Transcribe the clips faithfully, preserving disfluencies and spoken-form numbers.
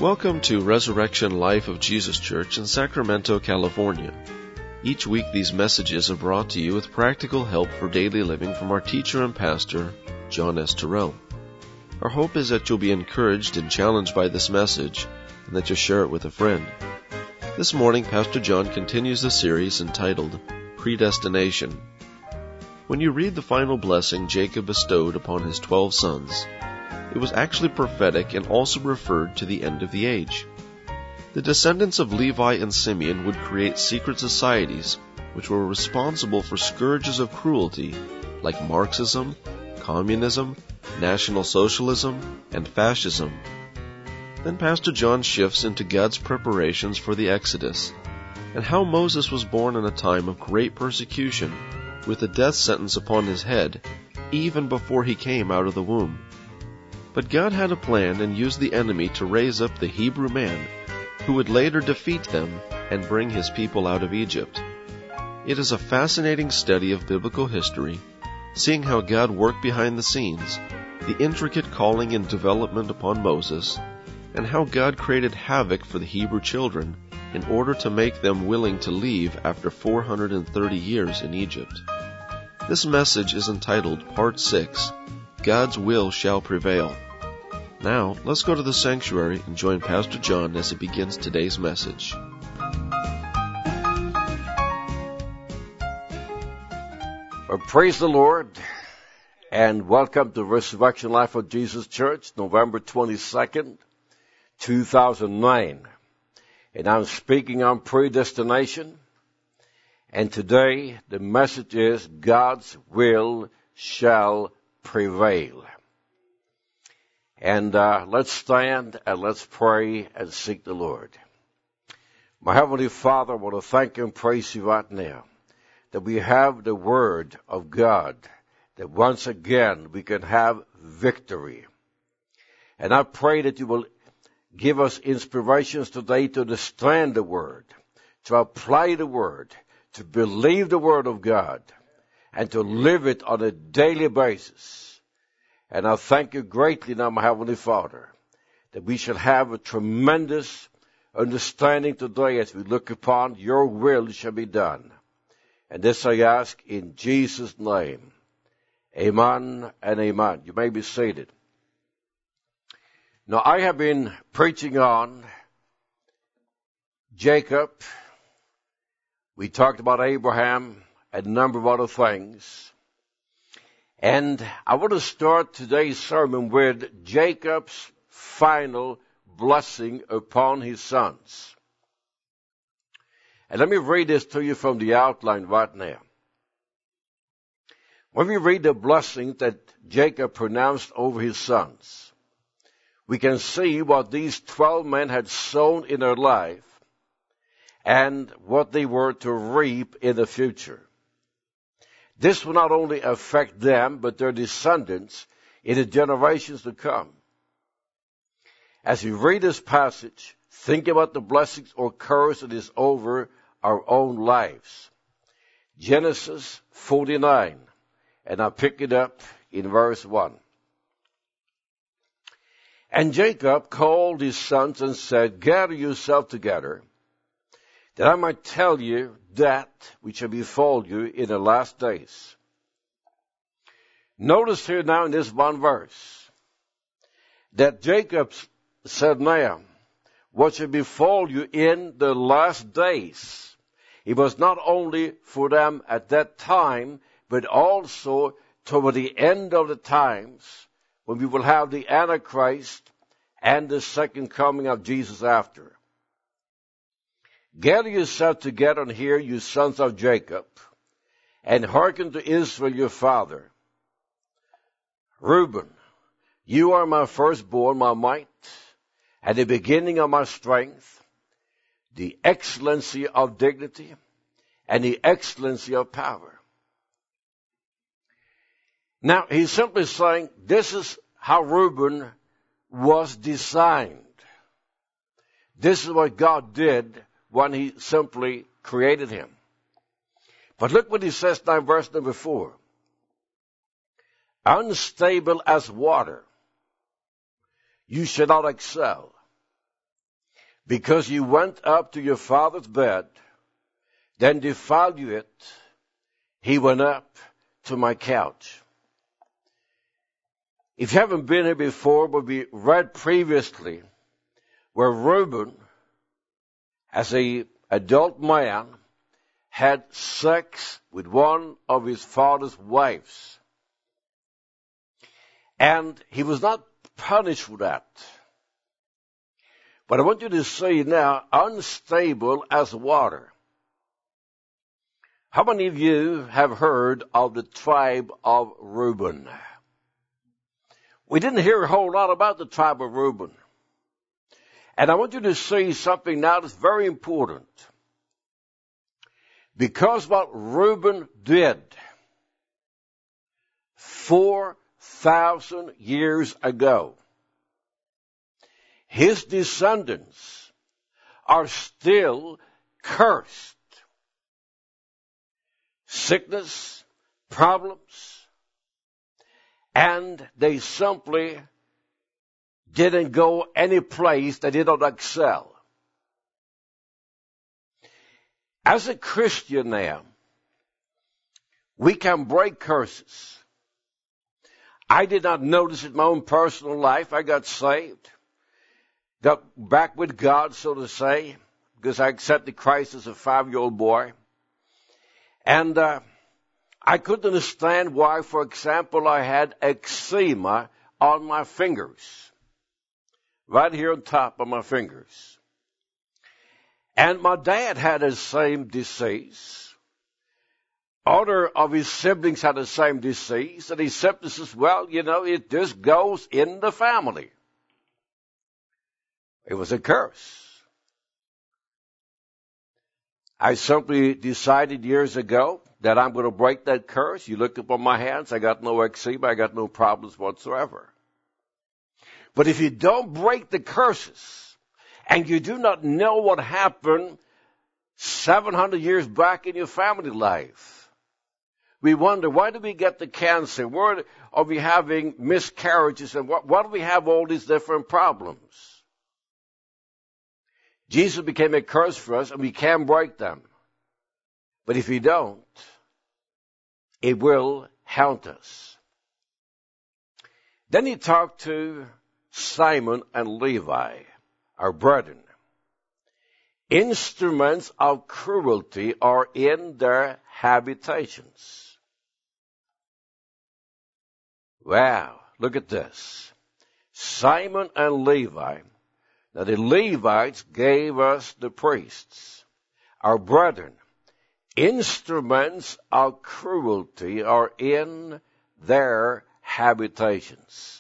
Welcome to Resurrection Life of Jesus Church in Sacramento, California. Each week these messages are brought to you with practical help for daily living from our teacher and pastor, John S. Terrell. Our hope is that you'll be encouraged and challenged by this message, and that you'll share it with a friend. This morning, Pastor John continues the series entitled Predestination. When you read the final blessing Jacob bestowed upon his twelve sons, it was actually prophetic and also referred to the end of the age. The descendants of Levi and Simeon would create secret societies which were responsible for scourges of cruelty like Marxism, communism, National Socialism, and fascism. Then Pastor John shifts into God's preparations for the Exodus, and how Moses was born in a time of great persecution, with a death sentence upon his head, even before he came out of the womb. But God had a plan and used the enemy to raise up the Hebrew man, who would later defeat them and bring his people out of Egypt. It is a fascinating study of biblical history, seeing how God worked behind the scenes, the intricate calling and development upon Moses, and how God created havoc for the Hebrew children in order to make them willing to leave after four hundred thirty years in Egypt. This message is entitled Part six, God's Will Shall Prevail. Now, let's go to the sanctuary and join Pastor John as he begins today's message. Well, praise the Lord, and welcome to Resurrection Life of Jesus Church, November twenty-second, two thousand nine. And I'm speaking on predestination, and today the message is God's will shall prevail. And uh, let's stand and let's pray and seek the Lord. My Heavenly Father, I want to thank you and praise you right now that we have the Word of God, that once again we can have victory. And I pray that you will give us inspirations today to understand the Word, to apply the Word, to believe the Word of God, and to live it on a daily basis. And I thank you greatly now, my Heavenly Father, that we shall have a tremendous understanding today as we look upon your will shall be done. And this I ask in Jesus' name. Amen and amen. You may be seated. Now, I have been preaching on Jacob. We talked about Abraham and a number of other things. And I want to start today's sermon with Jacob's final blessing upon his sons. And let me read this to you from the outline right now. When we read the blessing that Jacob pronounced over his sons, we can see what these twelve men had sown in their life and what they were to reap in the future. This will not only affect them, but their descendants in the generations to come. As you read this passage, think about the blessings or curse that is over our own lives. Genesis forty-nine, and I'll pick it up in verse one. And Jacob called his sons and said, Gather yourself together, that I might tell you that which shall befall you in the last days. Notice here now in this one verse that Jacob said now, what shall befall you in the last days. It was not only for them at that time, but also toward the end of the times when we will have the Antichrist and the second coming of Jesus after. Gather yourself together and hear, you sons of Jacob, and hearken to Israel your father. Reuben, you are my firstborn, my might, and the beginning of my strength, the excellency of dignity, and the excellency of power. Now, he's simply saying this is how Reuben was designed. This is what God did when he simply created him. But look what he says now in verse number four. Unstable as water, you shall not excel. because you went up to your father's bed, then defiled you it, he went up to my couch. If you haven't been here before, but we read previously where Reuben, as an adult man, had sex with one of his father's wives. And he was not punished for that. But I want you to see now, unstable as water. How many of you have heard of the tribe of Reuben? We didn't hear a whole lot about the tribe of Reuben. And I want you to see something now that's very important. Because what Reuben did four thousand years ago, his descendants are still cursed. Sickness, problems, and they simply didn't go any place they did not excel. As a Christian now, we can break curses. I did not notice it in my own personal life. I got saved, got back with God, so to say, because I accepted Christ as a five-year-old boy. And uh, I couldn't understand why, for example, I had eczema on my fingers, right here on top of my fingers. And my dad had the same disease. Other of his siblings had the same disease. And he simply says, well, you know, it just goes in the family. It was a curse. I simply decided years ago that I'm going to break that curse. You look upon my hands, I got no eczema, I got no problems whatsoever. But if you don't break the curses, and you do not know what happened seven hundred years back in your family life, we wonder, why do we get the cancer? Why are we having miscarriages? And why, why do we have all these different problems? Jesus became a curse for us, and we can break them. But if we don't, it will haunt us. Then he talked to Simon and Levi, our brethren. Instruments of cruelty are in their habitations. Wow, look at this. Simon and Levi. Now the Levites gave us the priests, our brethren. Instruments of cruelty are in their habitations.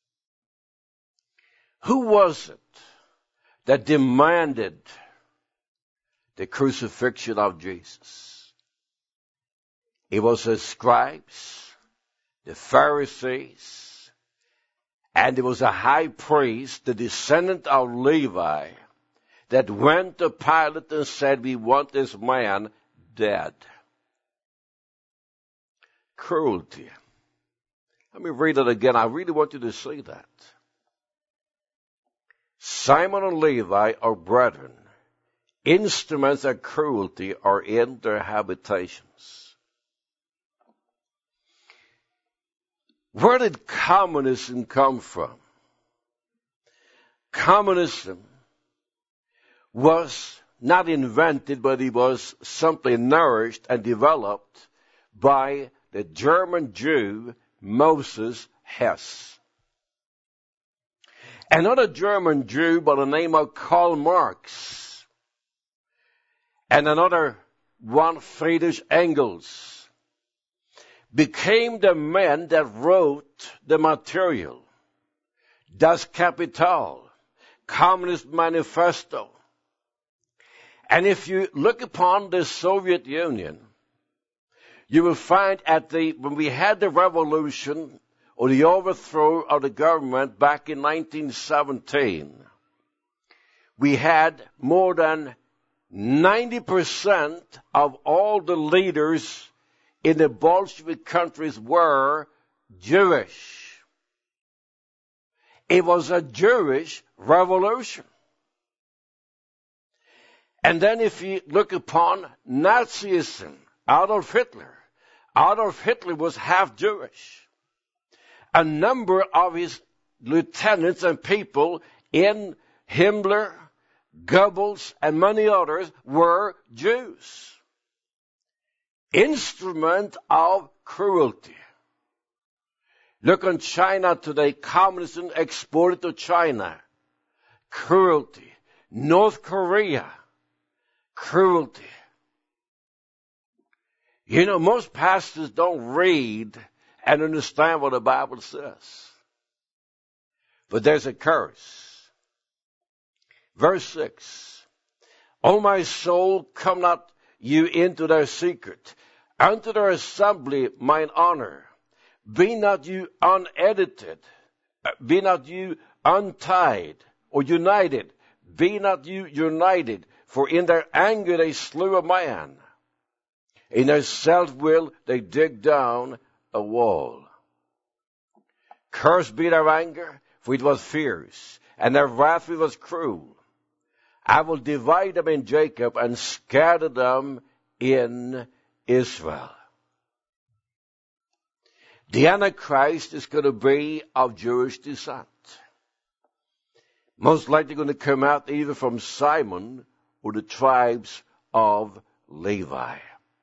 Who was it that demanded the crucifixion of Jesus? It was the scribes, the Pharisees, and it was a high priest, the descendant of Levi, that went to Pilate and said, we want this man dead. Cruelty. Let me read it again. I really want you to see that. Simon and Levi are brethren. Instruments of cruelty are in their habitations. Where did communism come from? Communism was not invented, but it was simply nourished and developed by the German Jew Moses Hess. Another German Jew by the name of Karl Marx, and another one, Friedrich Engels, became the men that wrote the material, Das Kapital, Communist Manifesto. And if you look upon the Soviet Union, you will find at the, when we had the revolution or the overthrow of the government back in nineteen seventeen, we had more than ninety percent of all the leaders in the Bolshevik countries were Jewish. It was a Jewish revolution. And then if you look upon Nazism, Adolf Hitler, Adolf Hitler was half Jewish. A number of his lieutenants and people in Himmler, Goebbels, and many others were Jews. Instrument of cruelty. Look on China today. Communism exported to China. Cruelty. North Korea. Cruelty. You know, most pastors don't read and understand what the Bible says. But there's a curse. Verse six. O my soul, come not you into their secret. Unto their assembly mine honor. Be not you unedited. Be not you untied or united. Be not you united. For in their anger they slew a man. In their self-will they dig down a wall. Cursed be their anger, for it was fierce, and their wrath was cruel. I will divide them in Jacob and scatter them in Israel. The Antichrist is going to be of Jewish descent. Most likely going to come out either from Simon or the tribes of Levi.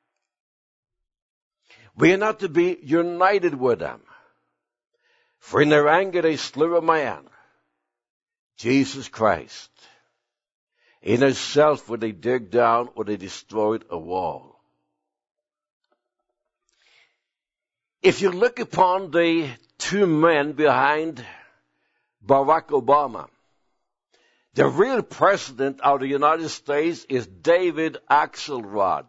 We are not to be united with them. For in their anger they slew a man, Jesus Christ. In their self would they dig down or they destroyed a wall. If you look upon the two men behind Barack Obama, the real president of the United States is David Axelrod.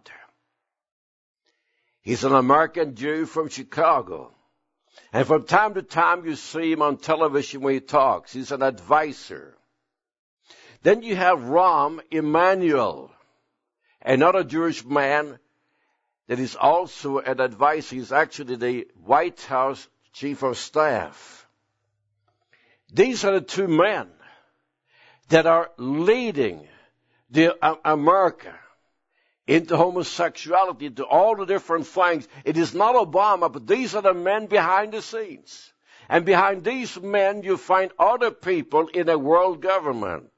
He's an American Jew from Chicago. And from time to time you see him on television when he talks. He's an advisor. Then you have Rahm Emanuel, another Jewish man that is also an advisor. He's actually the White House chief of staff. These are the two men that are leading the uh, America into homosexuality, into all the different things. It is not Obama, but these are the men behind the scenes. And behind these men, you find other people in a world government.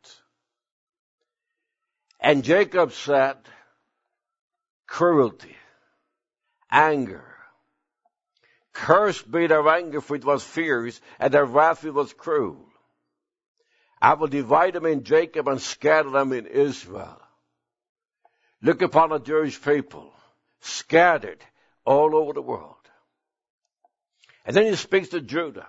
And Jacob said, cruelty, anger. Cursed be their anger, for it was fierce, and their wrath was cruel. I will divide them in Jacob and scatter them in Israel. Look upon the Jewish people, scattered all over the world. And then he speaks to Judah.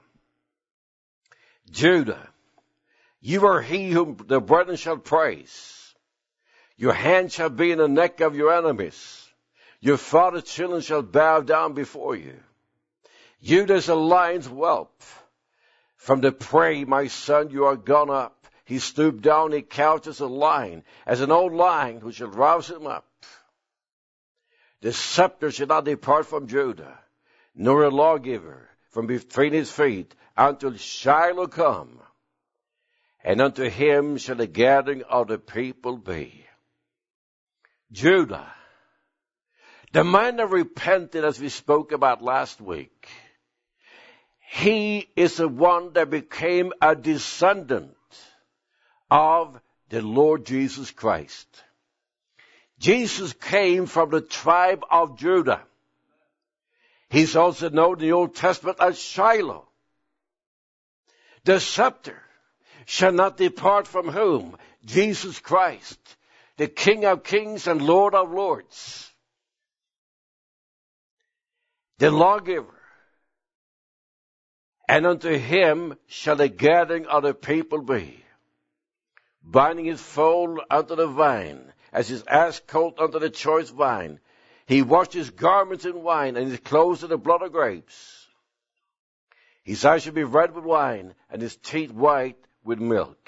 Judah, you are he whom the brethren shall praise. Your hand shall be in the neck of your enemies. Your father's children shall bow down before you. Judah is a lion's whelp. From the prey, my son, you are gone up. He stooped down, he couched as a lion, as an old lion who shall rouse him up. The scepter shall not depart from Judah, nor a lawgiver from between his feet, until Shiloh come. And unto him shall the gathering of the people be. Judah, the man that repented, as we spoke about last week, he is the one that became a descendant of the Lord Jesus Christ. Jesus came from the tribe of Judah. He's also known in the Old Testament as Shiloh. The scepter shall not depart from whom? Jesus Christ, the King of kings and Lord of lords. The lawgiver. And unto him shall the gathering of the people be. Binding his foal unto the vine, as his ass colt unto the choice vine. He washed his garments in wine, and his clothes in the blood of grapes. His eyes shall be red with wine, and his teeth white with milk.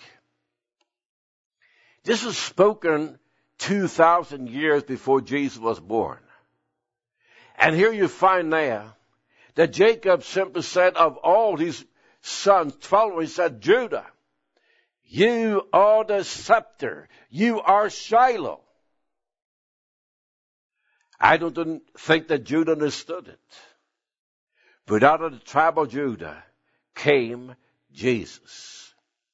This was spoken two thousand years before Jesus was born. And here you find now that Jacob simply said of all his sons, twelve, he said, Judah, you are the scepter. You are Shiloh. I don't think that Judah understood it. But out of the tribe of Judah came Jesus.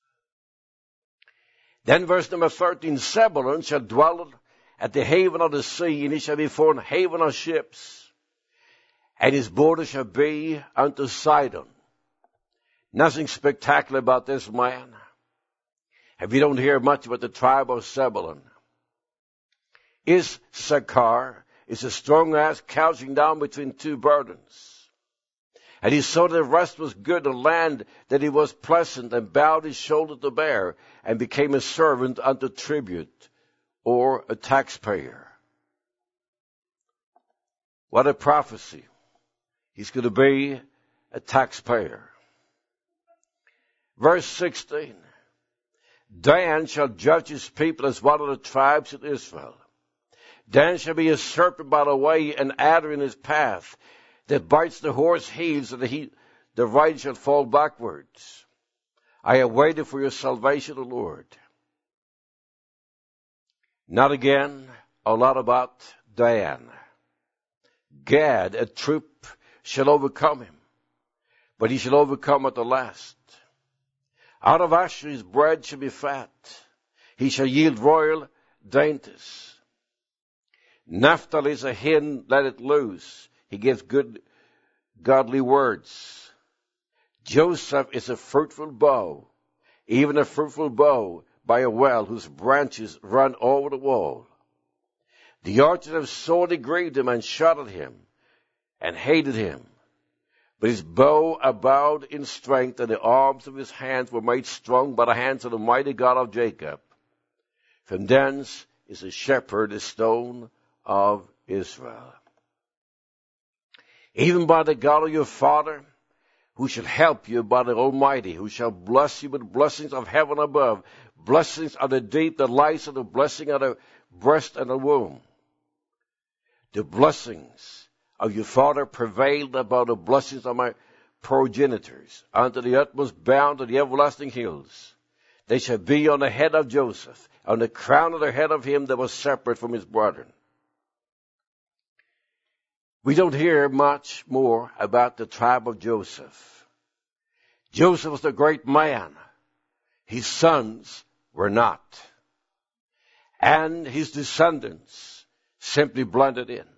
Then verse number thirteen, Zebulun shall dwell at the haven of the sea, and he shall be for an haven of ships, and his border shall be unto Sidon. Nothing spectacular about this man. And we don't hear much about the tribe of Zebulun. Issachar is a strong ass couching down between two burdens. And he saw that the rest was good, the land that he was pleasant, and bowed his shoulder to bear, and became a servant unto tribute, or a taxpayer. What a prophecy. He's going to be a taxpayer. Verse sixteen. Dan shall judge his people as one of the tribes of Israel. Dan shall be a serpent by the way, an adder in his path, that bites the horse heels, and the, he, the right shall fall backwards. I have waited for your salvation, O Lord. Not again a lot about Dan. Gad, a troop, shall overcome him, but he shall overcome at the last. Out of Asher his bread shall be fat. He shall yield royal dainties. Naphtali is a hen, let it loose. He gives good, godly words. Joseph is a fruitful bow, even a fruitful bow by a well whose branches run over the wall. The archers have sorely grieved him and shot at him and hated him. But his bow abode in strength, and the arms of his hands were made strong by the hands of the mighty God of Jacob. From thence is a shepherd, a stone of Israel. Even by the God of your father, who shall help you by the Almighty, who shall bless you with blessings of heaven above, blessings of the deep, the lies of the blessing of the breast and the womb. The blessings of your father prevailed above the blessings of my progenitors, unto the utmost bound of the everlasting hills. They shall be on the head of Joseph, on the crown of the head of him that was separate from his brethren. We don't hear much more about the tribe of Joseph. Joseph was a great man. His sons were not. And his descendants simply blended in.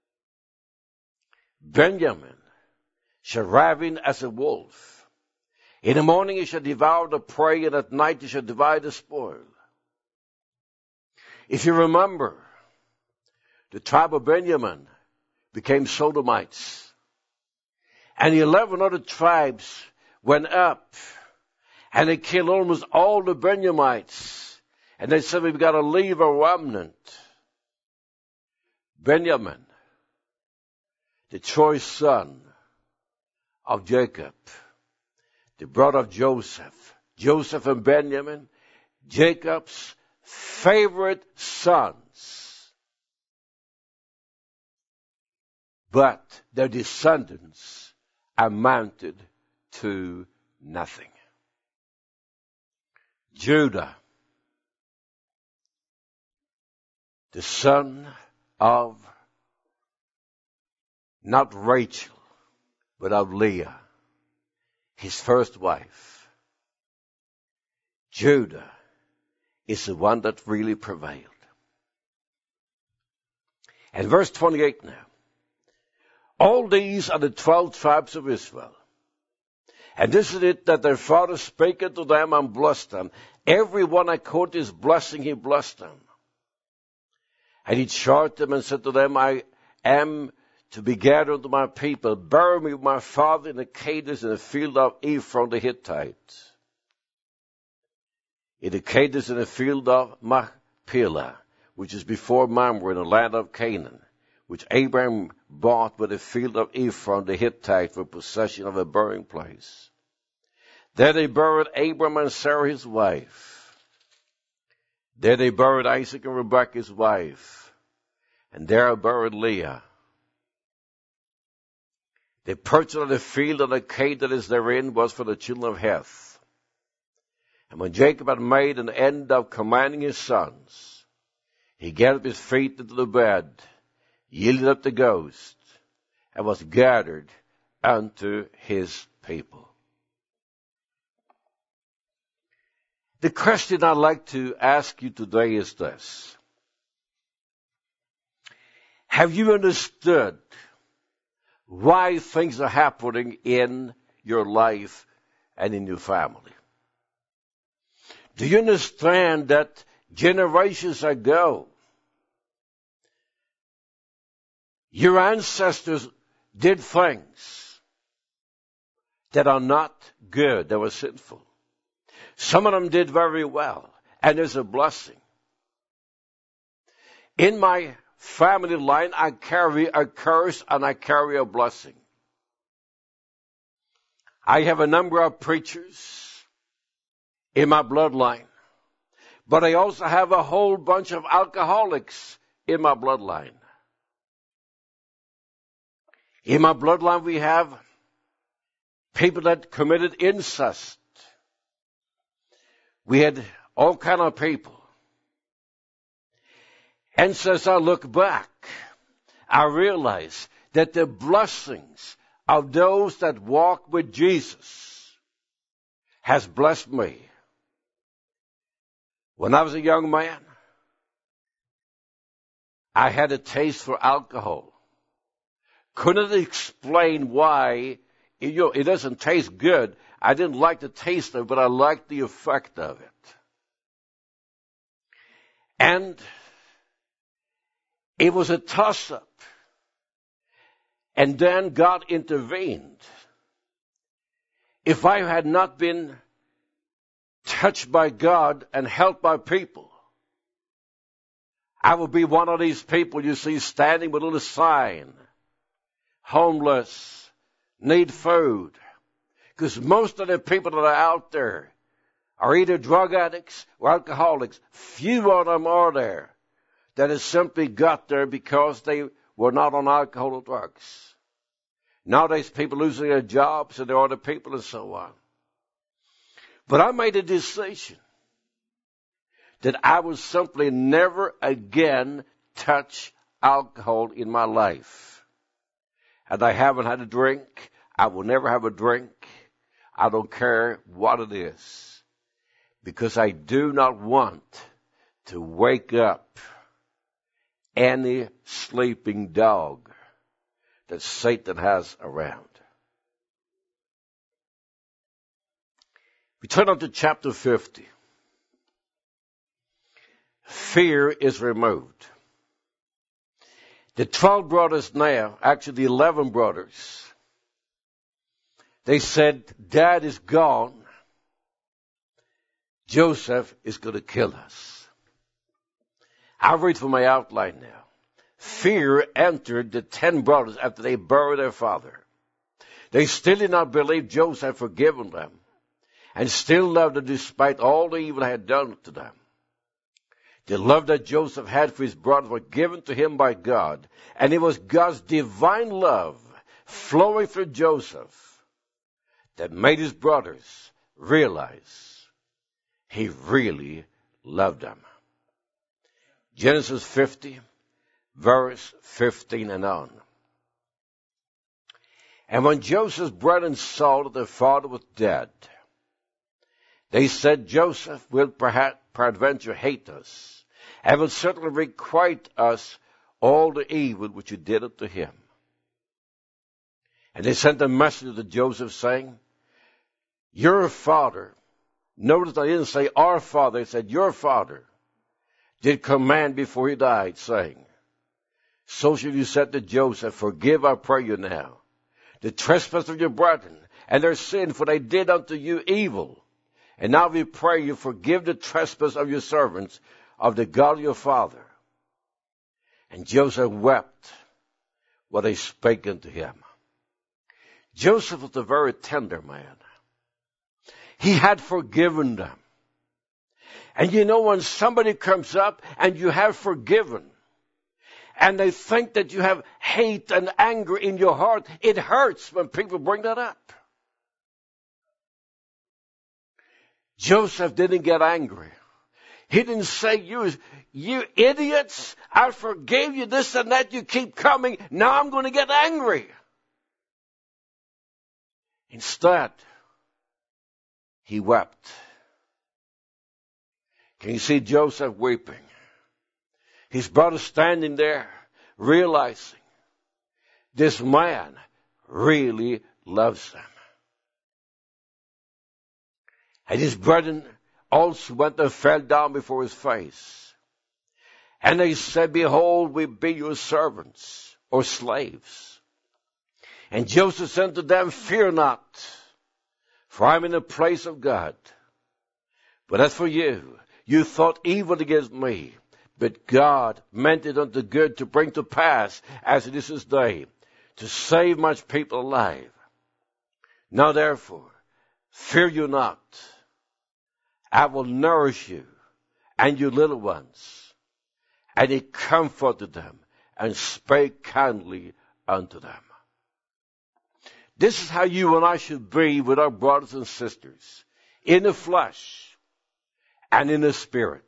Benjamin shall ravin as a wolf. In the morning he shall devour the prey, and at night he shall divide the spoil. If you remember, the tribe of Benjamin became Sodomites. And the eleven other tribes went up, and they killed almost all the Benjamites. And they said, we've got to leave a remnant. Benjamin, the choice son of Jacob, the brother of Joseph. Joseph and Benjamin, Jacob's favorite sons. But their descendants amounted to nothing. Judah, the son of not Rachel, but of Leah, his first wife. Judah is the one that really prevailed. And verse twenty-eight now. All these are the twelve tribes of Israel. And this is it that their father spake unto them and blessed them. Every one according to his blessing he blessed them. And he charged them and said to them, I am to be gathered unto my people. Bury me with my father in the Cades in the field of Ephron the Hittite. In the Cades in the field of Machpelah, which is before Mamre in the land of Canaan, which Abraham bought with the field of Ephron the Hittite for possession of a burying place. There they buried Abram and Sarah his wife. There they buried Isaac and Rebekah his wife. And there buried Leah. The purchase of the field and the cave that is therein was for the children of Heth. And when Jacob had made an end of commanding his sons, he gathered his feet into the bed, yielded up the ghost, and was gathered unto his people. The question I'd like to ask you today is this. Have you understood why things are happening in your life and in your family? Do you understand that generations ago, your ancestors did things that are not good, that were sinful? Some of them did very well, and there's a blessing. In my family line, I carry a curse and I carry a blessing. I have a number of preachers in my bloodline, but I also have a whole bunch of alcoholics in my bloodline. In my bloodline, we have people that committed incest. We had all kind of people. And so as I look back, I realize that the blessings of those that walk with Jesus has blessed me. When I was a young man, I had a taste for alcohol. Couldn't explain why. You know, it doesn't taste good. I didn't like the taste of it, but I liked the effect of it. And it was a toss-up. And then God intervened. If I had not been touched by God and helped by people, I would be one of these people you see standing with a little sign, homeless, need food. Because most of the people that are out there are either drug addicts or alcoholics. Few of them are there that has simply got there because they were not on alcohol or drugs. Nowadays, people losing their jobs and there are other people and so on. But I made a decision that I would simply never again touch alcohol in my life. And I haven't had a drink. I will never have a drink. I don't care what it is. Because I do not want to wake up any sleeping dog that Satan has around. We turn on to chapter fifty. Fear is removed. The twelve brothers now, actually the eleven brothers, they said, Dad is gone. Joseph is going to kill us. I'll read from my outline now. Fear entered the ten brothers after they buried their father. They still did not believe Joseph had forgiven them and still loved them despite all the evil had done to them. The love that Joseph had for his brothers was given to him by God, and it was God's divine love flowing through Joseph that made his brothers realize he really loved them. Genesis fifty, verse fifteen and on. And when Joseph's brethren saw that their father was dead, they said, Joseph will perhaps peradventure hate us, and will certainly requite us all the evil which you did unto him. And they sent a message to Joseph saying, your father, notice I didn't say our father, I said your father, did command before he died, saying, so shall you say to Joseph, forgive, I pray you now, the trespass of your brethren, and their sin, for they did unto you evil. And now we pray you forgive the trespass of your servants, of the God of your father. And Joseph wept what they spake unto him. Joseph was a very tender man. He had forgiven them. And you know, when somebody comes up and you have forgiven, and they think that you have hate and anger in your heart, it hurts when people bring that up. Joseph didn't get angry. He didn't say, you, you idiots, I forgave you this and that, you keep coming, now I'm going to get angry. Instead, he wept. Can you see Joseph weeping? His brother standing there, realizing this man really loves them. And his brethren also went and fell down before his face. And they said, behold, we be your servants or slaves. And Joseph said to them, fear not, for I am in the place of God. But as for you, you thought evil against me, but God meant it unto good to bring to pass, as it is this day, to save much people alive. Now therefore, fear you not. I will nourish you and your little ones. And he comforted them and spake kindly unto them. This is how you and I should be with our brothers and sisters, in the flesh and in the spirit.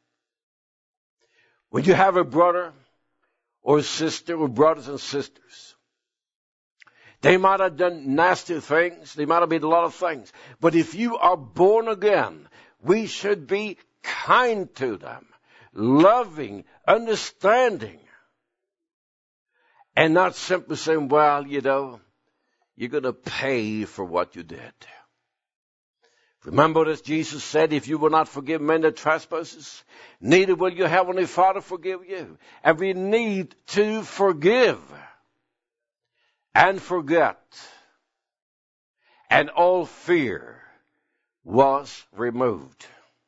When you have a brother or a sister or brothers and sisters, they might have done nasty things, they might have been a lot of things, but if you are born again, we should be kind to them, loving, understanding, and not simply saying, well, you know, you're going to pay for what you did. Remember that Jesus said, if you will not forgive men their trespasses, neither will your heavenly Father forgive you. And we need to forgive and forget. And all fear was removed.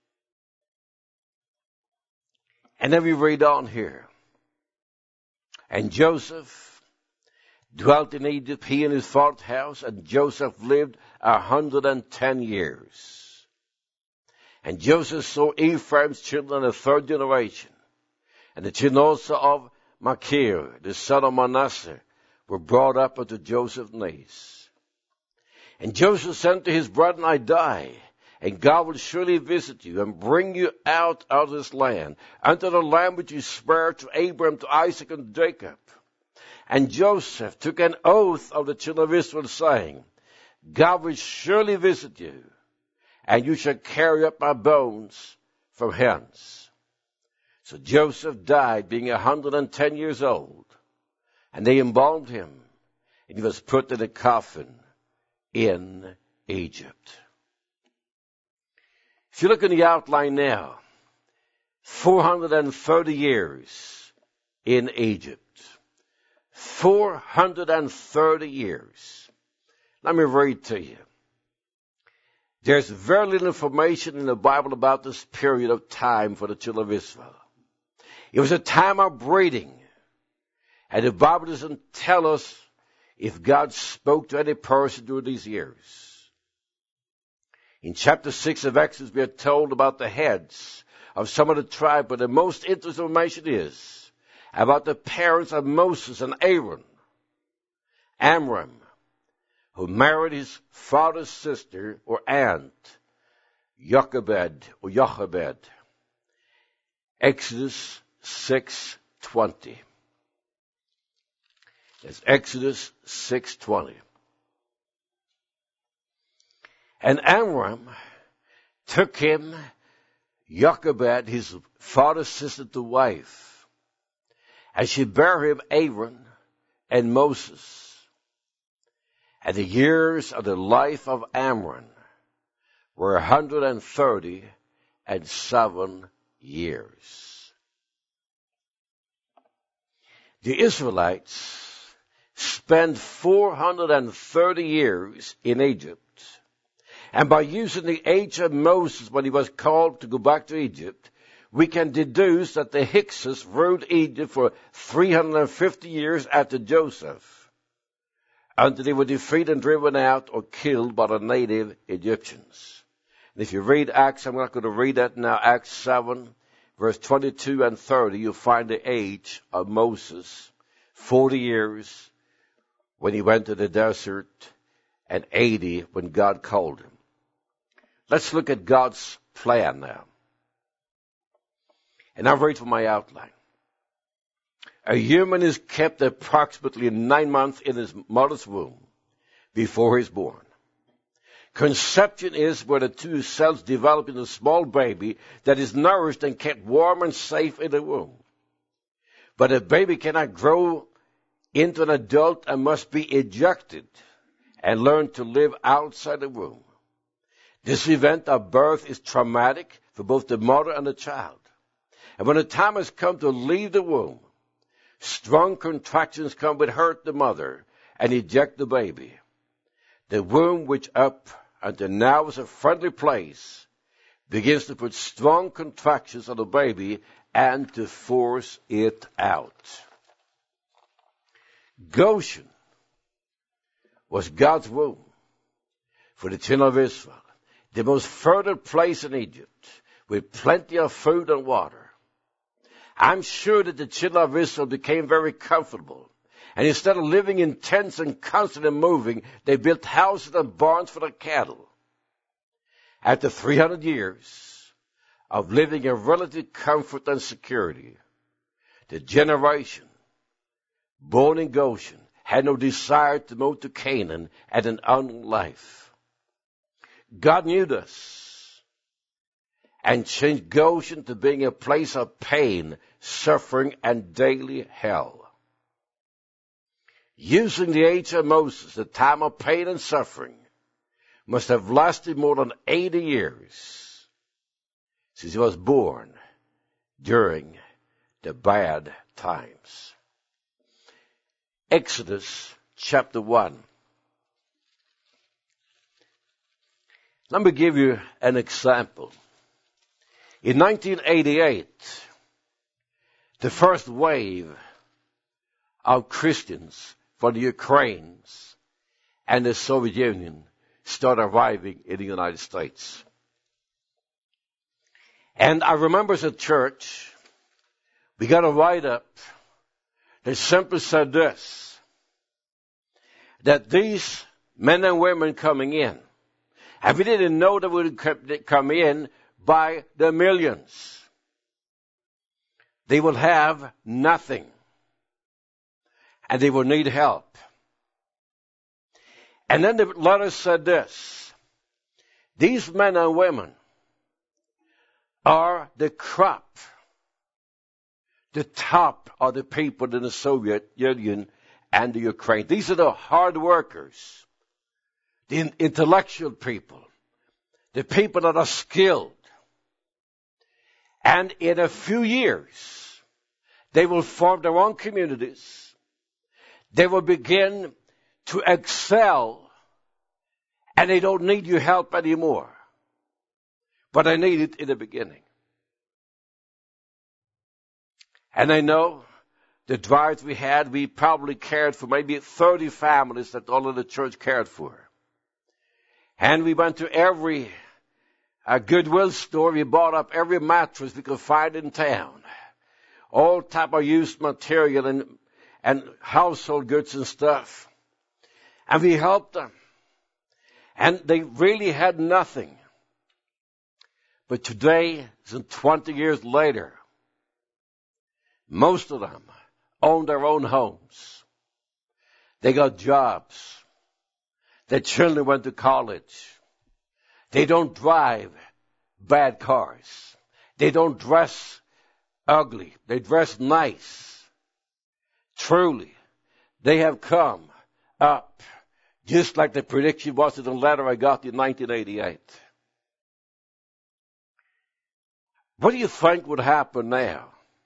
And then we read on here. And Joseph dwelt in Egypt, he and his father's house, and Joseph lived a hundred and ten years. And Joseph saw Ephraim's children, the third generation, and the children also of Machir, the son of Manasseh, were brought up unto Joseph's knees. And Joseph said to his brethren, I die, and God will surely visit you and bring you out of this land, unto the land which he sware to Abraham, to Isaac, and Jacob. And Joseph took an oath of the children of Israel, saying, God will surely visit you, and you shall carry up my bones from hence. So Joseph died, being a hundred and ten years old, and they embalmed him, and he was put in a coffin in Egypt. If you look in the outline now, four hundred thirty years in Egypt. four hundred thirty years. Let me read to you. There's very little information in the Bible about this period of time for the children of Israel. It was a time of breeding. And the Bible doesn't tell us if God spoke to any person during these years. In chapter six of Exodus, we are told about the heads of some of the tribes, but the most interesting information is about the parents of Moses and Aaron. Amram, who married his father's sister or aunt, Jochebed or Jochebed. Exodus six twenty. It's Exodus six twenty. And Amram took him, Jochebed, his father's sister, to wife, and she bare him Aaron and Moses. And the years of the life of Amram were a hundred and thirty and seven years. The Israelites spent four hundred and thirty years in Egypt. And by using the age of Moses when he was called to go back to Egypt, we can deduce that the Hyksos ruled Egypt for three hundred fifty years after Joseph, until they were defeated and driven out or killed by the native Egyptians. And if you read Acts, I'm not going to read that now, Acts seven, verse twenty-two and thirty, you'll find the age of Moses, forty years when he went to the desert, and eighty when God called him. Let's look at God's plan now. And I read from my outline. A human is kept approximately nine months in his mother's womb before he is born. Conception is where the two cells develop into a small baby that is nourished and kept warm and safe in the womb. But a baby cannot grow into an adult and must be ejected and learn to live outside the womb. This event of birth is traumatic for both the mother and the child. And when the time has come to leave the womb, strong contractions come which hurt the mother and eject the baby. The womb, which up until now was a friendly place, begins to put strong contractions on the baby and to force it out. Goshen was God's womb for the children of Israel, the most fertile place in Egypt, with plenty of food and water. I'm sure that the children of Israel became very comfortable. And instead of living in tents and constantly moving, they built houses and barns for their cattle. After three hundred years of living in relative comfort and security, the generation born in Goshen had no desire to move to Canaan and an unknown life. God knew this and changed Goshen to being a place of pain, suffering, and daily hell. Using the age of Moses, the time of pain and suffering must have lasted more than eighty years since he was born during the bad times. Exodus chapter one. Let me give you an example. In nineteen eighty-eight, the first wave of Christians from the Ukraines and the Soviet Union started arriving in the United States. And I remember as a church, we got a write-up that simply said this, that these men and women coming in, and we didn't know that we would come in by the millions. They will have nothing. And they will need help. And then the letter said this, these men and women are the crop, the top of the people in the Soviet Union and the Ukraine. These are the hard workers, the intellectual people, the people that are skilled. And in a few years, they will form their own communities. They will begin to excel, and they don't need your help anymore. But I need it in the beginning. And I know the drives we had, we probably cared for maybe thirty families that all of the church cared for. And we went to every uh, Goodwill store. We bought up every mattress we could find in town. All type of used material and and household goods and stuff. And we helped them. And they really had nothing. But today, some twenty years later, most of them own their own homes. They got jobs. Their children went to college. They don't drive bad cars. They don't dress ugly. They dress nice. Truly, they have come up just like the prediction was in the letter I got in nineteen eighty-eight. What do you think would happen now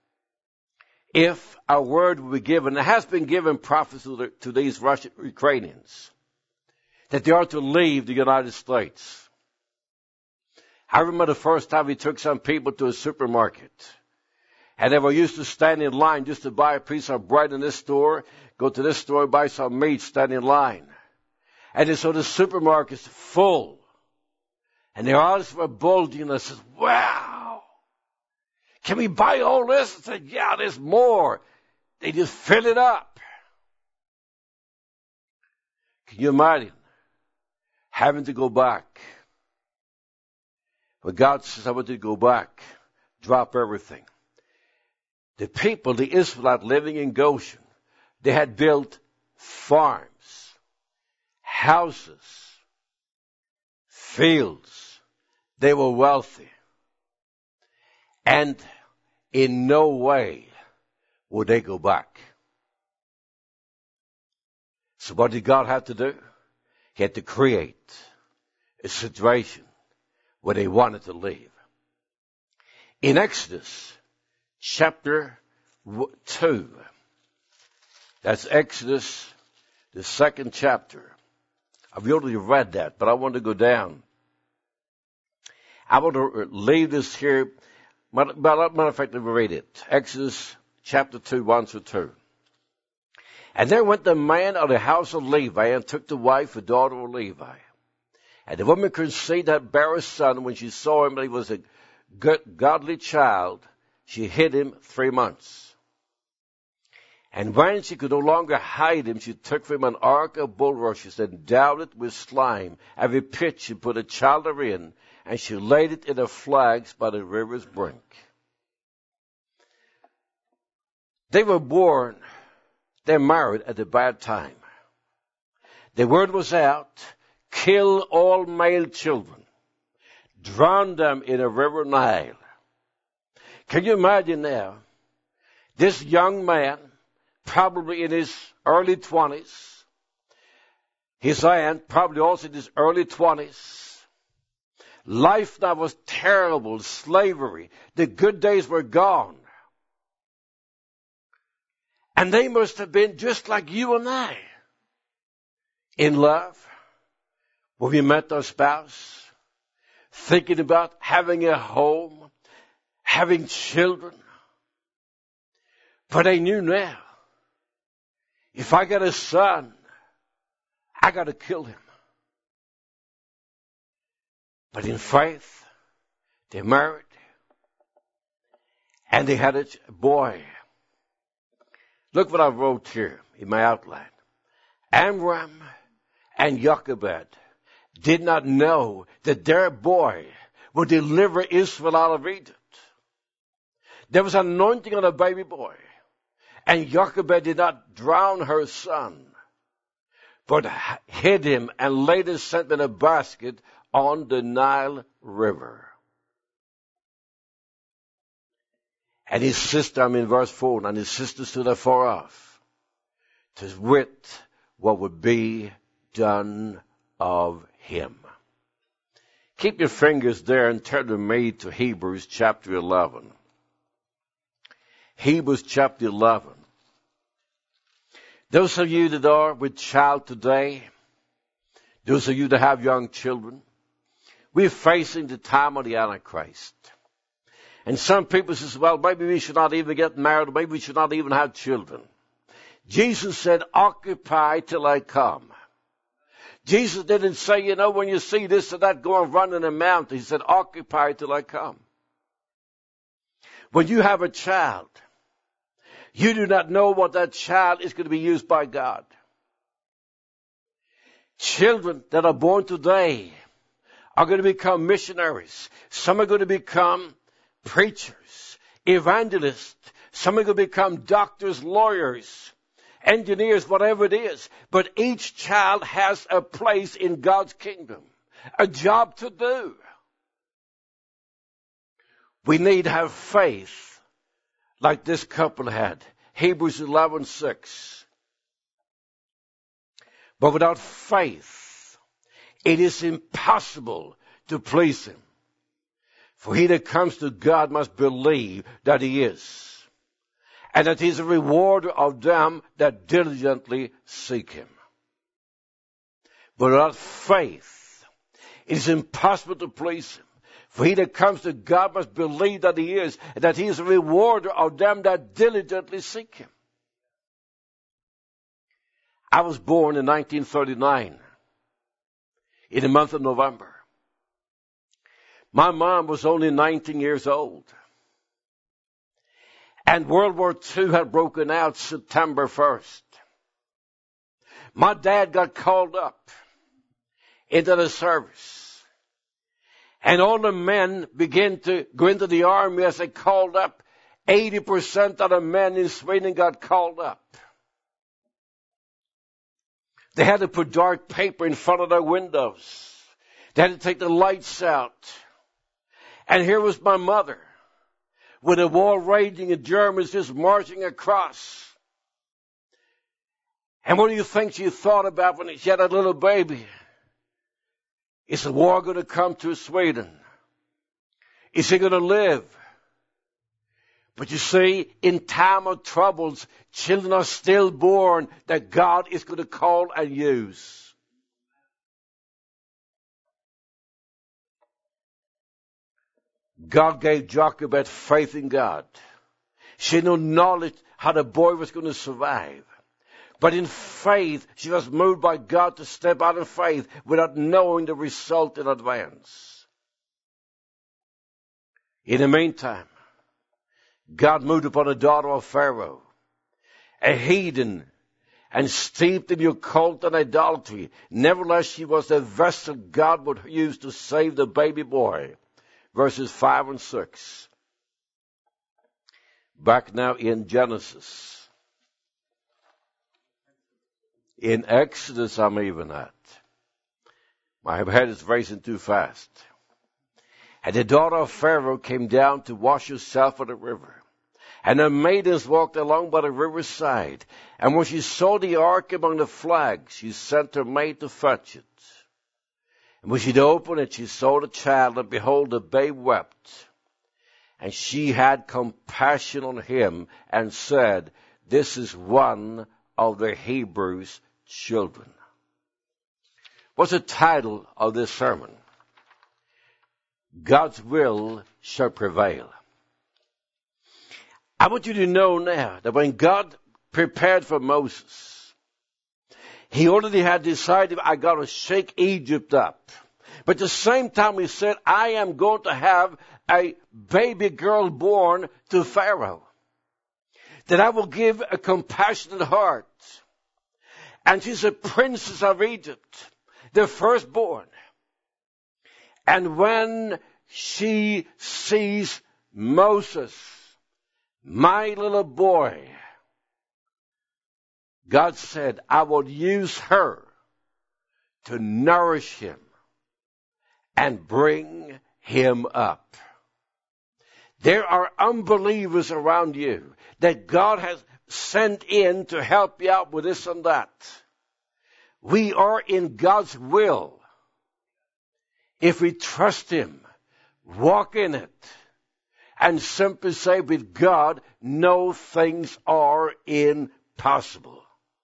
if a word would be given? It has been given prophecy to, to these Russian Ukrainians that they are to leave the United States. I remember the first time we took some people to a supermarket. And they were used to stand in line just to buy a piece of bread in this store, go to this store, buy some meat, stand in line. And they saw the supermarket's full. And their eyes were bulging, and I said, wow, can we buy all this? I said, yeah, there's more. They just fill it up. Can you imagine having to go back? But God says, I want you to go back, drop everything. the people, the Israelites living in Goshen, they had built farms, houses, fields. They were wealthy. And in no way would they go back. So what did God have to do? He had to create a situation where they wanted to live. In Exodus chapter two, that's Exodus, the second chapter. I've already read that, but I want to go down. I want to leave this here. Matter of fact, let me read it. Exodus chapter two, one through two. And there went the man of the house of Levi and took the wife, the daughter of Levi. And the woman conceived and bare a son. When she saw him that he was a good, godly child, she hid him three months. And when she could no longer hide him, she took from him an ark of bulrushes and endowed it with slime. Every pit she put a child therein, and she laid it in the flags by the river's brink. They were born, they married at a bad time. The word was out, kill all male children, drown them in a river Nile. Can you imagine now, this young man, probably in his early twenties, his aunt probably also in his early twenties. Life now was terrible, slavery. The good days were gone. And they must have been just like you and I. In love, when we met our spouse, thinking about having a home, having children. But they knew now, if I got a son, I got to kill him. But in faith, they married, and they had a boy. Look what I wrote here in my outline. Amram and Jochebed did not know that their boy would deliver Israel out of Egypt. There was anointing on a baby boy. And Jochebed did not drown her son, but hid him and later sent him in a basket on the Nile River. And his sister, I'm in verse four, and his sister stood afar off to wit what would be done of him. Keep your fingers there and turn with me to Hebrews chapter eleven. Hebrews chapter eleven. Those of you that are with child today, those of you that have young children, we're facing the time of the Antichrist. And some people say, well, maybe we should not even get married, maybe we should not even have children. Jesus said, occupy till I come. Jesus didn't say, you know, when you see this or that, go and run in a mountain. He said, occupy till I come. When you have a child, you do not know what that child is going to be used by God. Children that are born today are going to become missionaries. Some are going to become preachers, evangelists. Some are going to become doctors, lawyers, engineers, whatever it is. But each child has a place in God's kingdom, a job to do. We need to have faith like this couple had. Hebrews eleven six. But without faith, it is impossible to please him. For he that comes to God must believe that he is, and that he is a rewarder of them that diligently seek him. But without faith, it is impossible to please him. For he that comes to God must believe that he is, and that he is a rewarder of them that diligently seek him. I was born in nineteen thirty-nine, in the month of November. My mom was only nineteen years old. And World War Two had broken out September first. My dad got called up into the service. And all the men began to go into the army as they called up. eighty percent of the men in Sweden got called up. They had to put dark paper in front of their windows. They had to take the lights out. And here was my mother, with a war raging and Germans just marching across. And what do you think she thought about when she had a little baby? Is the war going to come to Sweden? Is he going to live? But you see, in time of troubles, children are still born that God is going to call and use. God gave Jochebed faith in God. She had no knowledge how the boy was going to survive. But in faith, she was moved by God to step out in faith without knowing the result in advance. In the meantime, God moved upon the daughter of Pharaoh, a heathen and steeped in the occult and idolatry. Nevertheless, she was the vessel God would use to save the baby boy. Verses five and six. Back now in Genesis. In Exodus, I'm even at. My head is racing too fast. And the daughter of Pharaoh came down to wash herself at the river. And her maidens walked along by the river's side. And when she saw the ark among the flags, she sent her maid to fetch it. And when she'd opened it, she saw the child, and behold, the babe wept. And she had compassion on him and said, this is one of the Hebrews' children. What's the title of this sermon? God's will shall prevail. I want you to know now that when God prepared for Moses, he already had decided, I got to shake Egypt up. But at the same time, he said, I am going to have a baby girl born to Pharaoh, that I will give a compassionate heart. And she's a princess of Egypt, the firstborn. And when she sees Moses, my little boy, God said, I will use her to nourish him and bring him up. There are unbelievers around you that God has sent in to help you out with this and that. We are in God's will. If we trust him, walk in it, and simply say, with God, no things are impossible.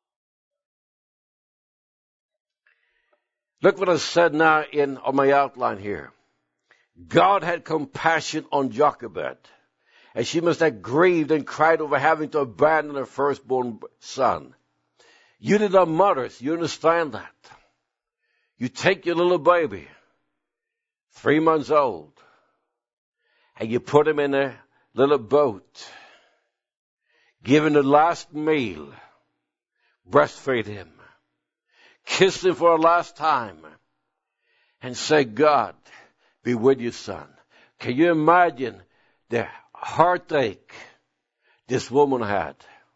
Look what I said now in on my outline here. God had compassion on Jochebed, and she must have grieved and cried over having to abandon her firstborn son. You that are mothers, you understand that. You take your little baby, three months old, and you put him in a little boat, give him the last meal, breastfeed him, kiss him for a last time, and say, God, be with you, son. Can you imagine the heartache this woman had?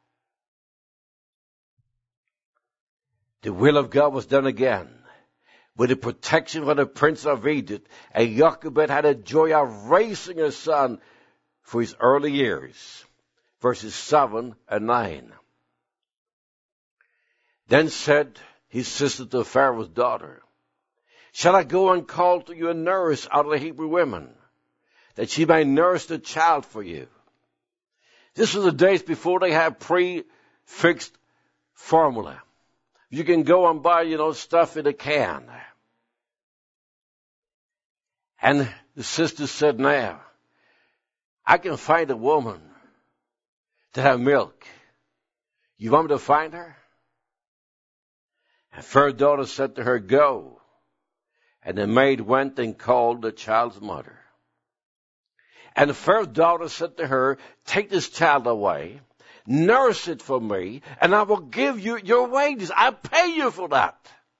The will of God was done again. With the protection of the prince of Egypt, and Jochebed had a joy of raising her son for his early years. Verses seven and nine. Then said his sister to Pharaoh's daughter, shall I go and call to you a nurse out of the Hebrew women, that she may nurse the child for you? This was the days before they had pre-fixed formula. You can go and buy, you know, stuff in a can. And the sister said, now, I can find a woman to have milk. You want me to find her? And Pharaoh's daughter said to her, go. And the maid went and called the child's mother. And the Pharaoh's daughter said to her, take this child away, nurse it for me, and I will give you your wages. I'll pay you for that.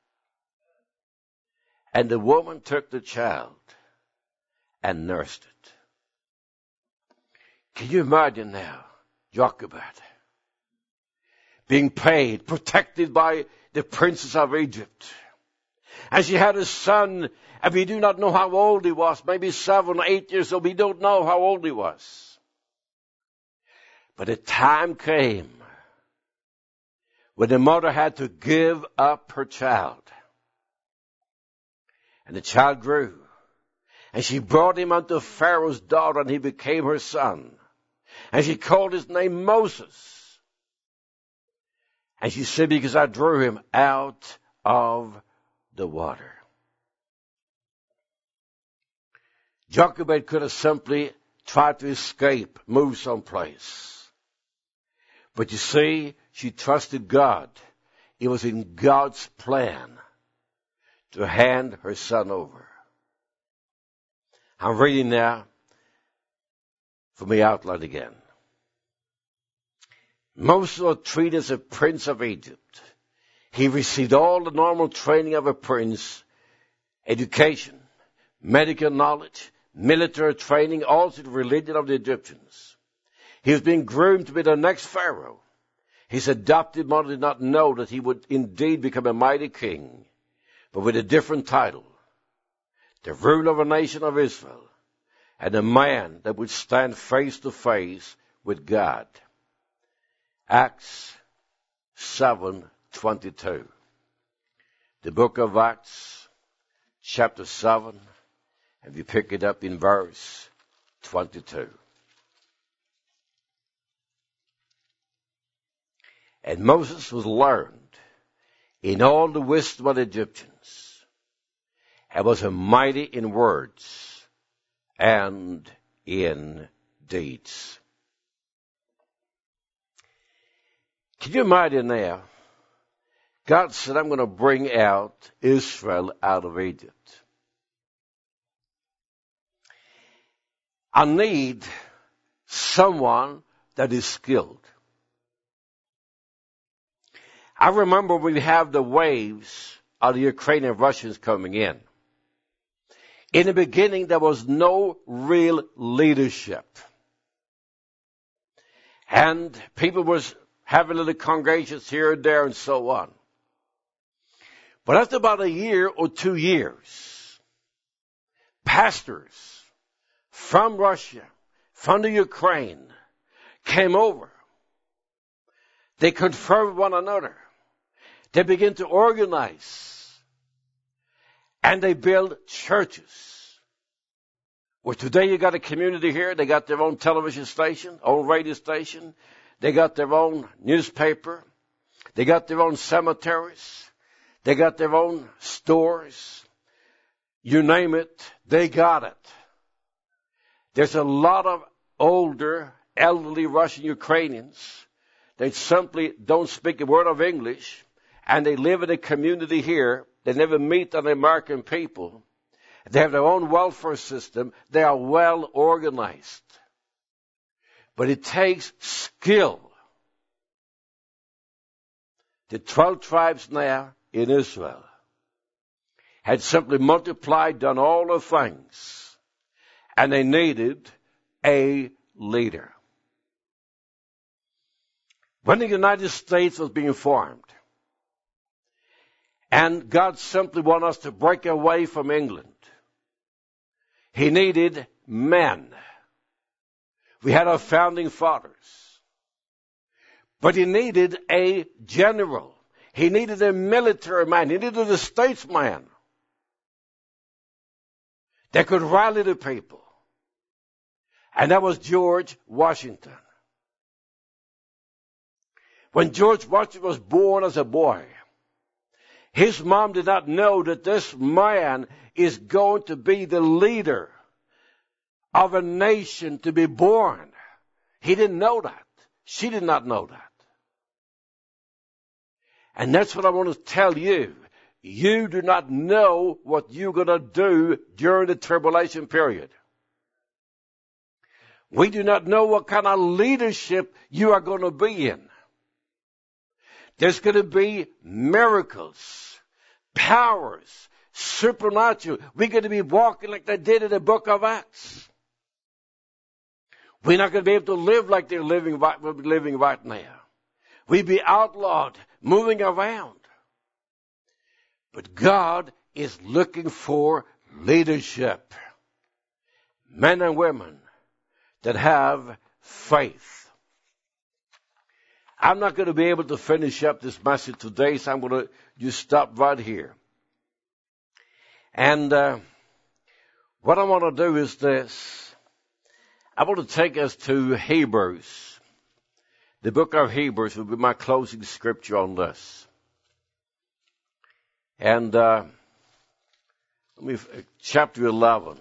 And the woman took the child and nursed it. Can you imagine now, Jochebed, being paid, protected by the princes of Egypt. And she had a son, and we do not know how old he was, maybe seven or eight years old. We don't know how old he was. But the time came when the mother had to give up her child. And the child grew. And she brought him unto Pharaoh's daughter, and he became her son. And she called his name Moses. And she said, because I drew him out of the water. Jochebed could have simply tried to escape, move someplace. But you see, she trusted God. It was in God's plan to hand her son over. I'm reading now from the outline again. Moses was treated as a prince of Egypt. He received all the normal training of a prince, education, medical knowledge, military training, also the religion of the Egyptians. He was being groomed to be the next Pharaoh. His adopted mother did not know that he would indeed become a mighty king, but with a different title, the ruler of a nation of Israel, and a man that would stand face to face with God. Acts seven twenty-two. The book of Acts, chapter seven, and we pick it up in verse twenty-two. And Moses was learned in all the wisdom of the Egyptians, and was a mighty in words and in deeds. Can you imagine now? God said, I'm going to bring out Israel out of Egypt. I need someone that is skilled. I remember when we have the waves of the Ukrainian Russians coming in. In the beginning, there was no real leadership. And people were having little congregations here and there and so on. But after about a year or two years, pastors from Russia, from the Ukraine, came over. They conferred with one another. They began to organize. And they built churches. Well, today you got a community here. They got their own television station, own radio station. They got their own newspaper. They got their own cemeteries. They got their own stores. You name it, they got it. There's a lot of older, elderly Russian Ukrainians. They simply don't speak a word of English, and they live in a community here. They never meet other American people. They have their own welfare system. They are well organized. But it takes skill. The twelve tribes now in Israel had simply multiplied, done all the things, and they needed a leader. When the United States was being formed, and God simply wanted us to break away from England, He needed men. We had our founding fathers. But He needed a general. He needed a military man. He needed a statesman that could rally the people. And that was George Washington. When George Washington was born as a boy, his mom did not know that this man is going to be the leader of a nation to be born. He didn't know that. She did not know that. And that's what I want to tell you. You do not know what you're going to do during the tribulation period. We do not know what kind of leadership you are going to be in. There's going to be miracles, powers, supernatural. We're going to be walking like they did in the book of Acts. We're not going to be able to live like they're living right, we're living right now. We'd be outlawed, moving around. But God is looking for leadership. Men and women that have faith. I'm not going to be able to finish up this message today, so I'm going to just stop right here. And uh, what I want to do is this. I want to take us to Hebrews. The book of Hebrews will be my closing scripture on this. And uh, let me, chapter eleven.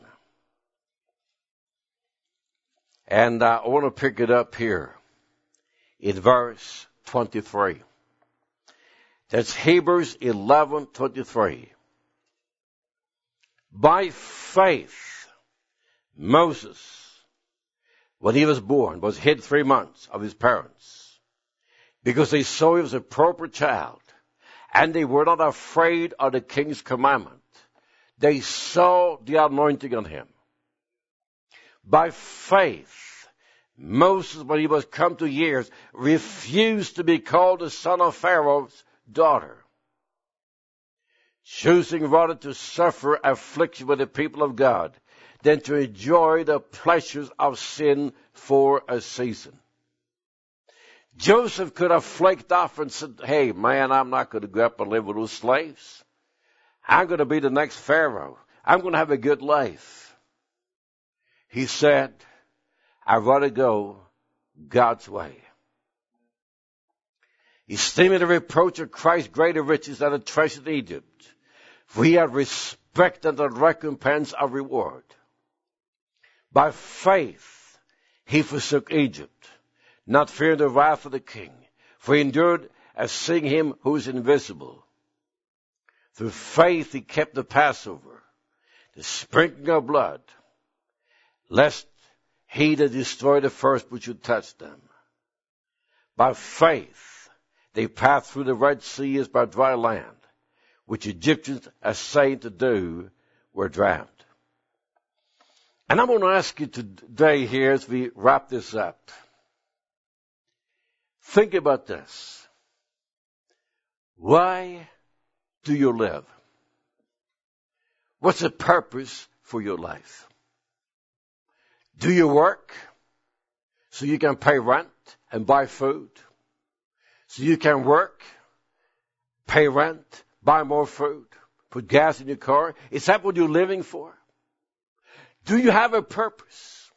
And uh, I want to pick it up here in verse twenty-three. That's Hebrews eleven twenty-three. By faith, Moses, when he was born, was hid three months of his parents, because they saw he was a proper child, and they were not afraid of the king's commandment. They saw the anointing on him. By faith, Moses, when he was come to years, refused to be called the son of Pharaoh's daughter, choosing rather to suffer affliction with the people of God than to enjoy the pleasures of sin for a season. Joseph could have flaked off and said, hey, man, I'm not going to go up and live with those slaves. I'm going to be the next Pharaoh. I'm going to have a good life. He said, I'd rather go God's way. Esteeming the reproach of Christ greater riches than the treasure in Egypt, for he had respect and the recompense of reward. By faith he forsook Egypt, not fearing the wrath of the king, for he endured as seeing him who is invisible. Through faith he kept the Passover, the sprinkling of blood, lest he that destroyed the firstborn should touch them. By faith they passed through the Red Sea as by dry land, which Egyptians, essaying to do, were drowned. And I'm going to ask you today here as we wrap this up. Think about this. Why do you live? What's the purpose for your life? Do you work so you can pay rent and buy food? So you can work, pay rent, buy more food, put gas in your car? Is that what you're living for? Do you have a purpose?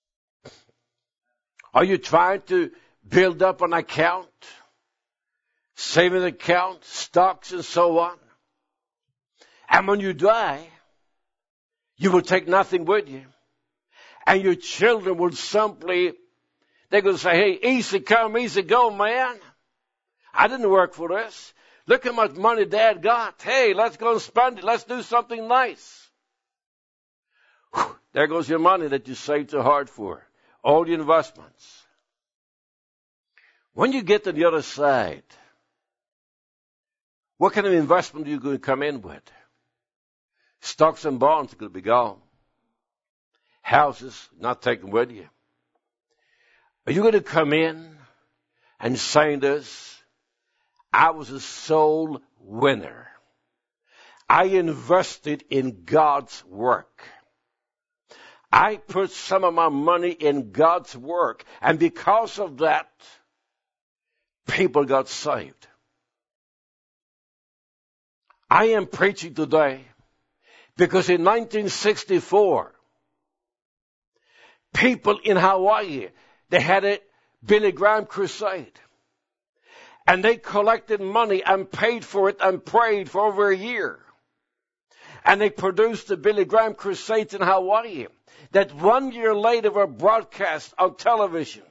Are you trying to build up an account, saving account, stocks and so on? And when you die, you will take nothing with you. And your children will simply, they're going to say, hey, easy come, easy go, man. I didn't work for this. Look how much money Dad got. Hey, let's go and spend it. Let's do something nice. Whew, there goes your money that you saved so hard for. All the investments. When you get to the other side, what kind of investment are you going to come in with? Stocks and bonds are going to be gone. Houses not taken with you. Are you going to come in and say this? I was a soul winner. I invested in God's work. I put some of my money in God's work. And because of that, people got saved. I am preaching today because in nineteen sixty-four, people in Hawaii, they had a Billy Graham crusade. And they collected money and paid for it and prayed for over a year. And they produced the Billy Graham crusades in Hawaii that one year later were broadcast on television.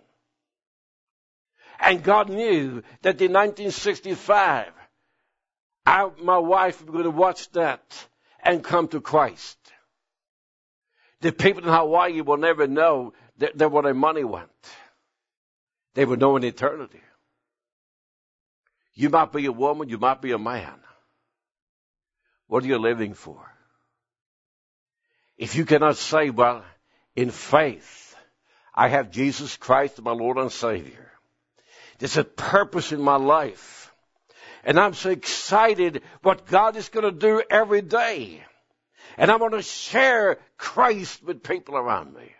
And God knew that in nineteen sixty-five, I, my wife, were going to watch that and come to Christ. The people in Hawaii will never know that, that where their money went. They will know in eternity. You might be a woman, you might be a man. What are you living for? If you cannot say, well, in faith, I have Jesus Christ, my Lord and Savior. There's a purpose in my life. And I'm so excited what God is going to do every day. And I want to share Christ with people around me.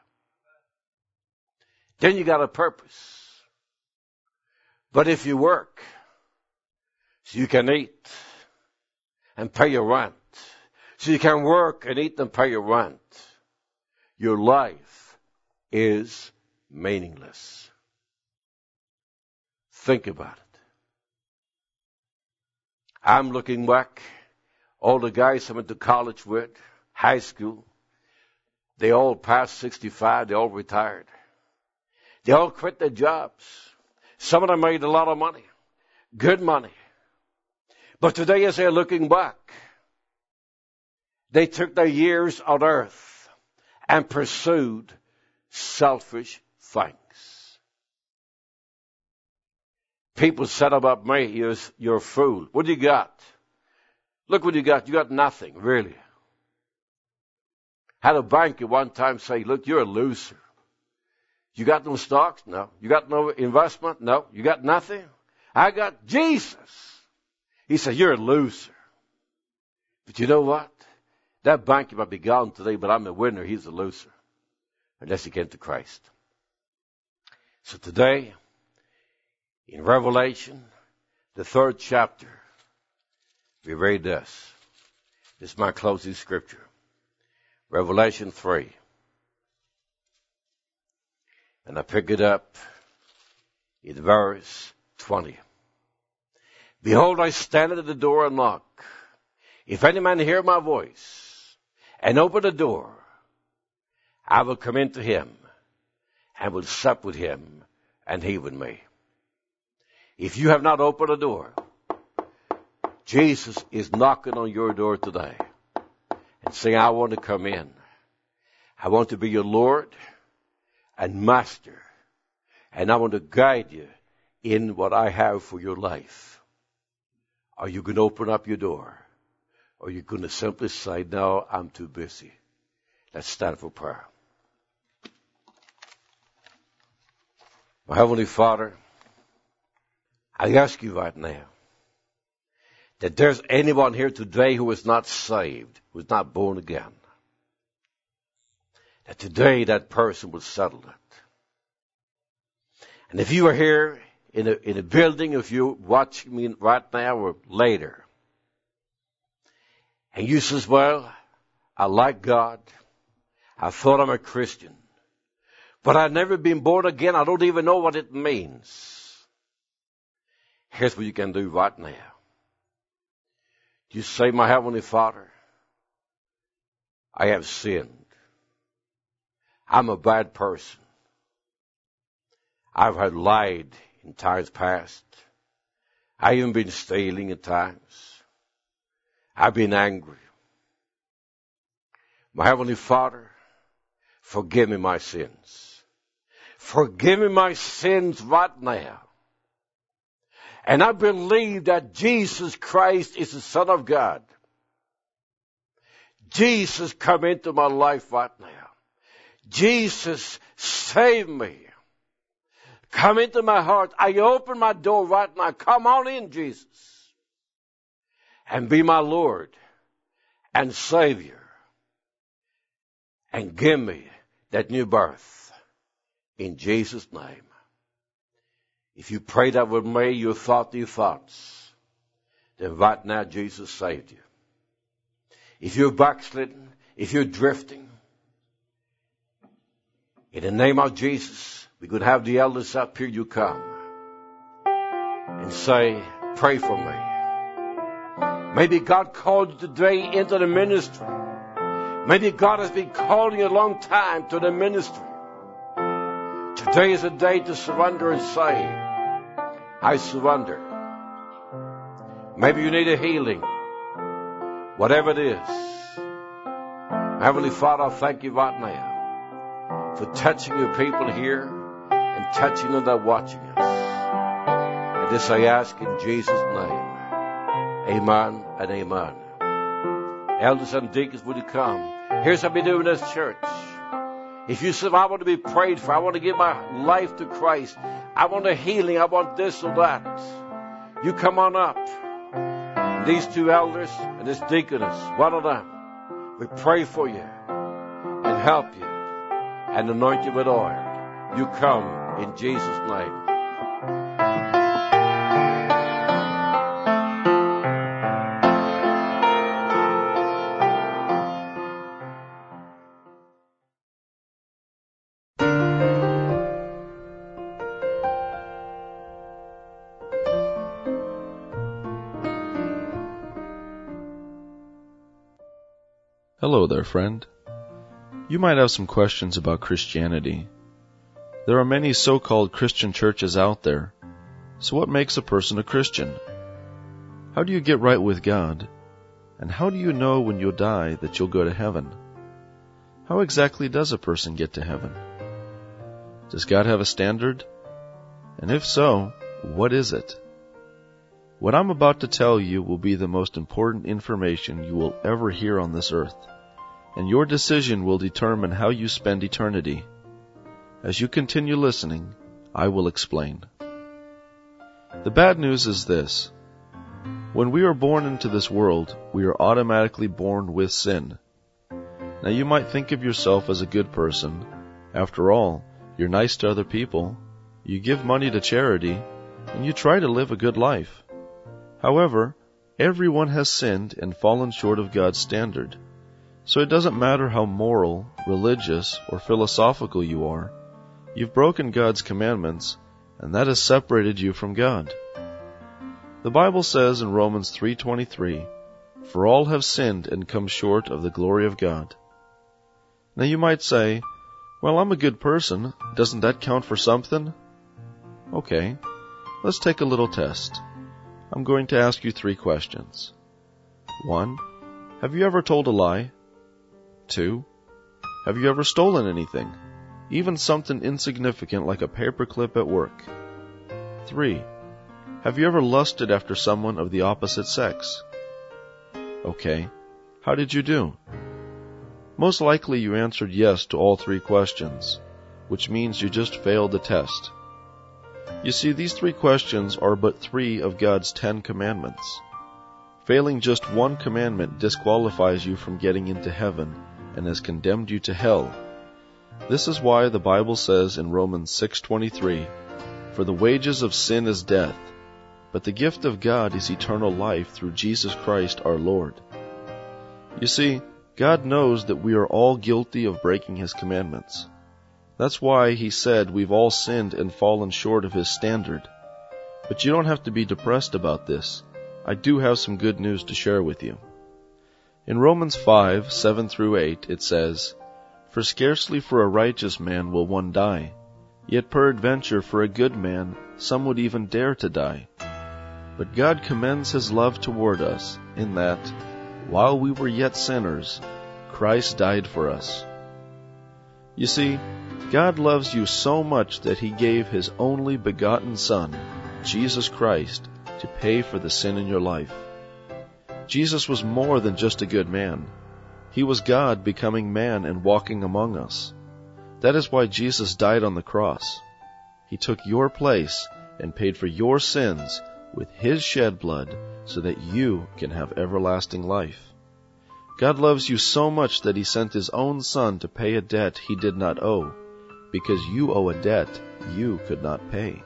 Then you got a purpose. But if you work, so you can eat and pay your rent, so you can work and eat and pay your rent, your life is meaningless. Think about it. I'm looking back, all the guys I went to college with, high school, they all passed sixty-five, they all retired. They all quit their jobs. Some of them made a lot of money, good money. But today as they're looking back, they took their years on earth and pursued selfish things. People said about me, you're, you're a fool. What do you got? Look what you got. You got nothing, really. Had a banker one time say, look, you're a loser. You got no stocks? No. You got no investment? No. You got nothing? I got Jesus. He said, you're a loser. But you know what? That banker might be gone today, but I'm a winner. He's a loser. Unless he came to Christ. So today, in Revelation, the third chapter, we read this. This is my closing scripture. Revelation three. And I pick it up in verse twenty. Behold, I stand at the door and knock. If any man hear my voice and open the door, I will come into him and will sup with him and he with me. If you have not opened the door, Jesus is knocking on your door today and saying, I want to come in. I want to be your Lord and Master, and I want to guide you in what I have for your life. Are you going to open up your door? Or are you going to simply say, no, I'm too busy? Let's stand for prayer. My Heavenly Father, I ask you right now that there's anyone here today who is not saved, who is not born again, that today that person will settle it. And if you are here in a, in a building, if you're watching me right now or later, and you says, well, I like God, I thought I'm a Christian, but I've never been born again, I don't even know what it means. Here's what you can do right now. You say, my Heavenly Father, I have sinned. I'm a bad person. I've had lied in times past. I've even been stealing at times. I've been angry. My Heavenly Father, forgive me my sins. Forgive me my sins right now. And I believe that Jesus Christ is the Son of God. Jesus, come into my life right now. Jesus, save me. Come into my heart. I open my door right now. Come on in, Jesus. And be my Lord and Savior. And give me that new birth. In Jesus' name. If you pray that with me, you thought these thoughts, then right now Jesus saved you. If you're backslidden, if you're drifting, in the name of Jesus, we could have the elders up here, you come and say, pray for me. Maybe God called you today into the ministry. Maybe God has been calling you a long time to the ministry. Today is a day to surrender and say, I surrender. Maybe you need a healing. Whatever it is. Heavenly Father, I thank you right now for touching your people here and touching them that are watching us. And this I ask in Jesus' name. Amen and amen. Elders and deacons, would you come? Here's how we do in this church. If you say, I want to be prayed for, I want to give my life to Christ, I want a healing, I want this or that, you come on up. These two elders and this deaconess, one of them, we pray for you and help you and anoint you with oil. You come in Jesus' name. Hello there, friend. You might have some questions about Christianity. There are many so-called Christian churches out there. So what makes a person a Christian? How do you get right with God? And how do you know when you'll die that you'll go to heaven? How exactly does a person get to heaven? Does God have a standard? And if so, what is it? What I'm about to tell you will be the most important information you will ever hear on this earth, and your decision will determine how you spend eternity. As you continue listening, I will explain. The bad news is this. When we are born into this world, we are automatically born with sin. Now you might think of yourself as a good person. After all, you're nice to other people, you give money to charity, and you try to live a good life. However, everyone has sinned and fallen short of God's standard. So it doesn't matter how moral, religious, or philosophical you are, you've broken God's commandments, and that has separated you from God. The Bible says in Romans three twenty-three, "For all have sinned and come short of the glory of God." Now you might say, well, I'm a good person. Doesn't that count for something? Okay, let's take a little test. I'm going to ask you three questions. One, have you ever told a lie? Two, have you ever stolen anything, even something insignificant like a paperclip at work? Three, have you ever lusted after someone of the opposite sex? Okay, how did you do? Most likely you answered yes to all three questions, which means you just failed the test. You see, these three questions are but three of God's Ten Commandments. Failing just one commandment disqualifies you from getting into heaven and has condemned you to hell. This is why the Bible says in Romans six twenty-three, "For the wages of sin is death, but the gift of God is eternal life through Jesus Christ our Lord." You see, God knows that we are all guilty of breaking His commandments. That's why He said we've all sinned and fallen short of His standard. But you don't have to be depressed about this. I do have some good news to share with you. In Romans five, seven through eight, it says, "For scarcely for a righteous man will one die, yet peradventure for a good man some would even dare to die. But God commends His love toward us, in that, while we were yet sinners, Christ died for us." You see, God loves you so much that He gave His only begotten Son, Jesus Christ, to pay for the sin in your life. Jesus was more than just a good man. He was God becoming man and walking among us. That is why Jesus died on the cross. He took your place and paid for your sins with His shed blood so that you can have everlasting life. God loves you so much that He sent His own Son to pay a debt He did not owe, because you owe a debt you could not pay.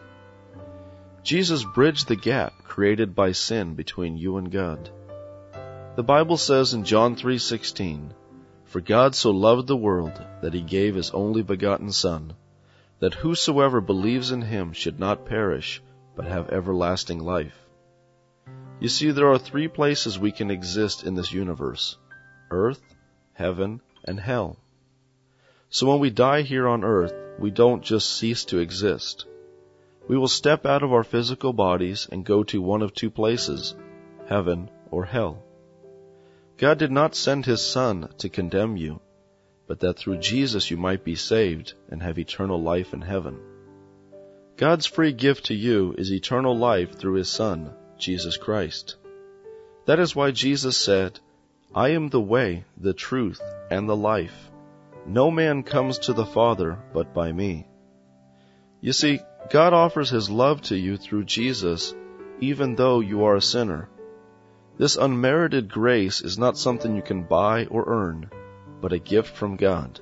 Jesus bridged the gap created by sin between you and God. The Bible says in John three sixteen, "For God so loved the world that He gave His only begotten Son, that whosoever believes in Him should not perish, but have everlasting life." You see, there are three places we can exist in this universe: earth, heaven, and hell. So when we die here on earth, we don't just cease to exist. We will step out of our physical bodies and go to one of two places, heaven or hell. God did not send His Son to condemn you, but that through Jesus you might be saved and have eternal life in heaven. God's free gift to you is eternal life through His Son, Jesus Christ. That is why Jesus said, "I am the way, the truth, and the life. No man comes to the Father but by me. You see, God offers His love to you through Jesus, even though you are a sinner. This unmerited grace is not something you can buy or earn, but a gift from God.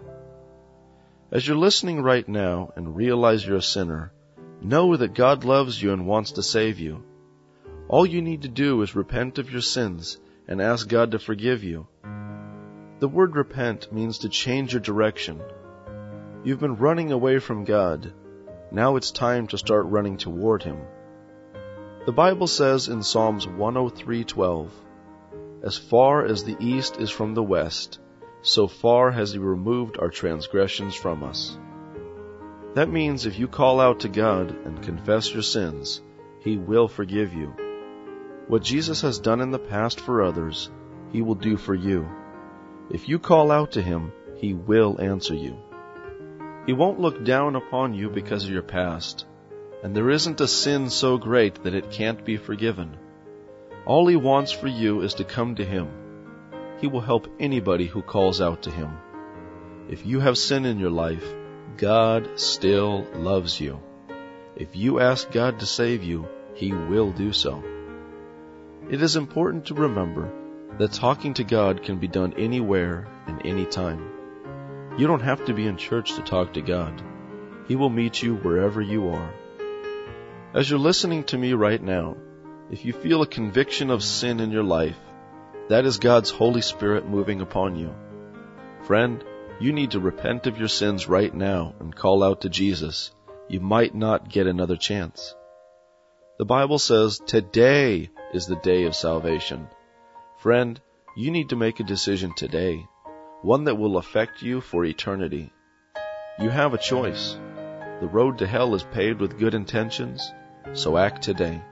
As you're listening right now and realize you're a sinner, know that God loves you and wants to save you. All you need to do is repent of your sins and ask God to forgive you. The word repent means to change your direction. You've been running away from God. Now it's time to start running toward Him. The Bible says in Psalms one oh three twelve, "As far as the east is from the west, so far has He removed our transgressions from us." That means if you call out to God and confess your sins, He will forgive you. What Jesus has done in the past for others, He will do for you. If you call out to Him, He will answer you. He won't look down upon you because of your past, and there isn't a sin so great that it can't be forgiven. All He wants for you is to come to Him. He will help anybody who calls out to Him. If you have sin in your life, God still loves you. If you ask God to save you, He will do so. It is important to remember that talking to God can be done anywhere and any time. You don't have to be in church to talk to God. He will meet you wherever you are. As you're listening to me right now, if you feel a conviction of sin in your life, that is God's Holy Spirit moving upon you. Friend, you need to repent of your sins right now and call out to Jesus. You might not get another chance. The Bible says today is the day of salvation. Friend, you need to make a decision today, one that will affect you for eternity. You have a choice. The road to hell is paved with good intentions, so act today.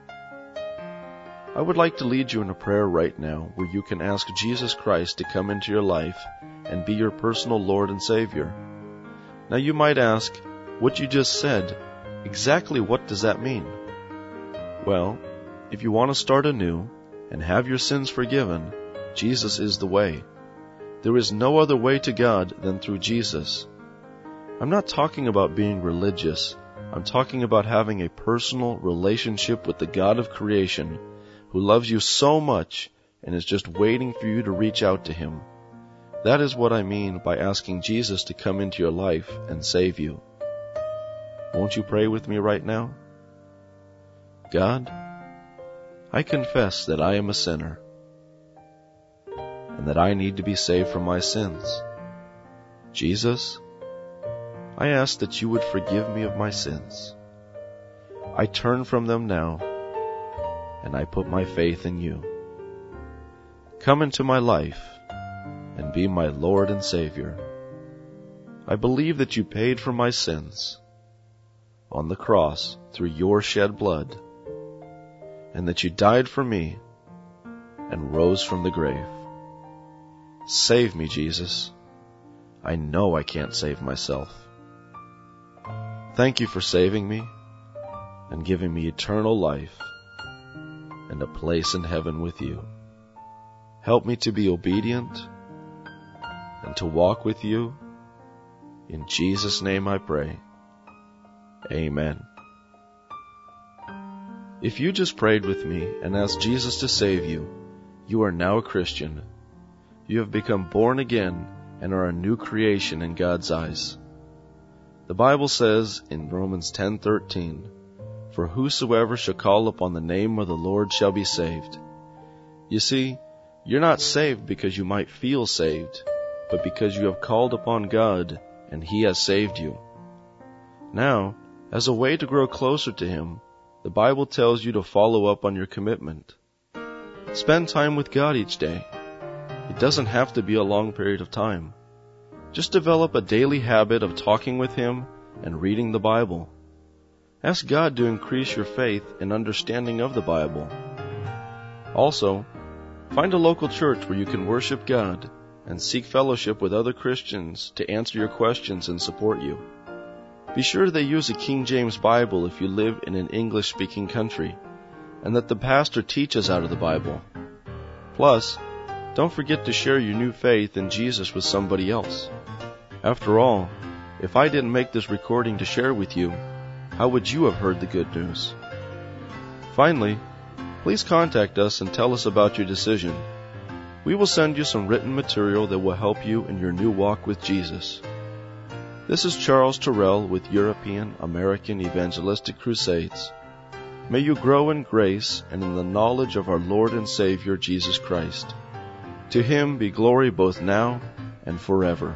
I would like to lead you in a prayer right now where you can ask Jesus Christ to come into your life and be your personal Lord and Savior. Now you might ask, what you just said, exactly what does that mean? Well, if you want to start anew and have your sins forgiven, Jesus is the way. There is no other way to God than through Jesus. I'm not talking about being religious. I'm talking about having a personal relationship with the God of creation who loves you so much and is just waiting for you to reach out to Him. That is what I mean by asking Jesus to come into your life and save you. Won't you pray with me right now? God, I confess that I am a sinner and that I need to be saved from my sins. Jesus, I ask that you would forgive me of my sins. I turn from them now, and I put my faith in you. Come into my life and be my Lord and Savior. I believe that you paid for my sins on the cross through your shed blood, and that you died for me and rose from the grave. Save me, Jesus. I know I can't save myself. Thank you for saving me and giving me eternal life and a place in heaven with you. Help me to be obedient and to walk with you. In Jesus' name I pray. Amen. If you just prayed with me and asked Jesus to save you, you are now a Christian. You have become born again and are a new creation in God's eyes. The Bible says in Romans ten thirteen, "For whosoever shall call upon the name of the Lord shall be saved." You see, you're not saved because you might feel saved, but because you have called upon God and He has saved you. Now, as a way to grow closer to Him, the Bible tells you to follow up on your commitment. Spend time with God each day. It doesn't have to be a long period of time. Just develop a daily habit of talking with Him and reading the Bible. Ask God to increase your faith and understanding of the Bible. Also, find a local church where you can worship God and seek fellowship with other Christians to answer your questions and support you. Be sure they use a King James Bible if you live in an English-speaking country, and that the pastor teaches out of the Bible. Plus, don't forget to share your new faith in Jesus with somebody else. After all, if I didn't make this recording to share with you, how would you have heard the good news? Finally, please contact us and tell us about your decision. We will send you some written material that will help you in your new walk with Jesus. This is Charles Terrell with European American Evangelistic Crusades. May you grow in grace and in the knowledge of our Lord and Savior Jesus Christ. To Him be glory both now and forever.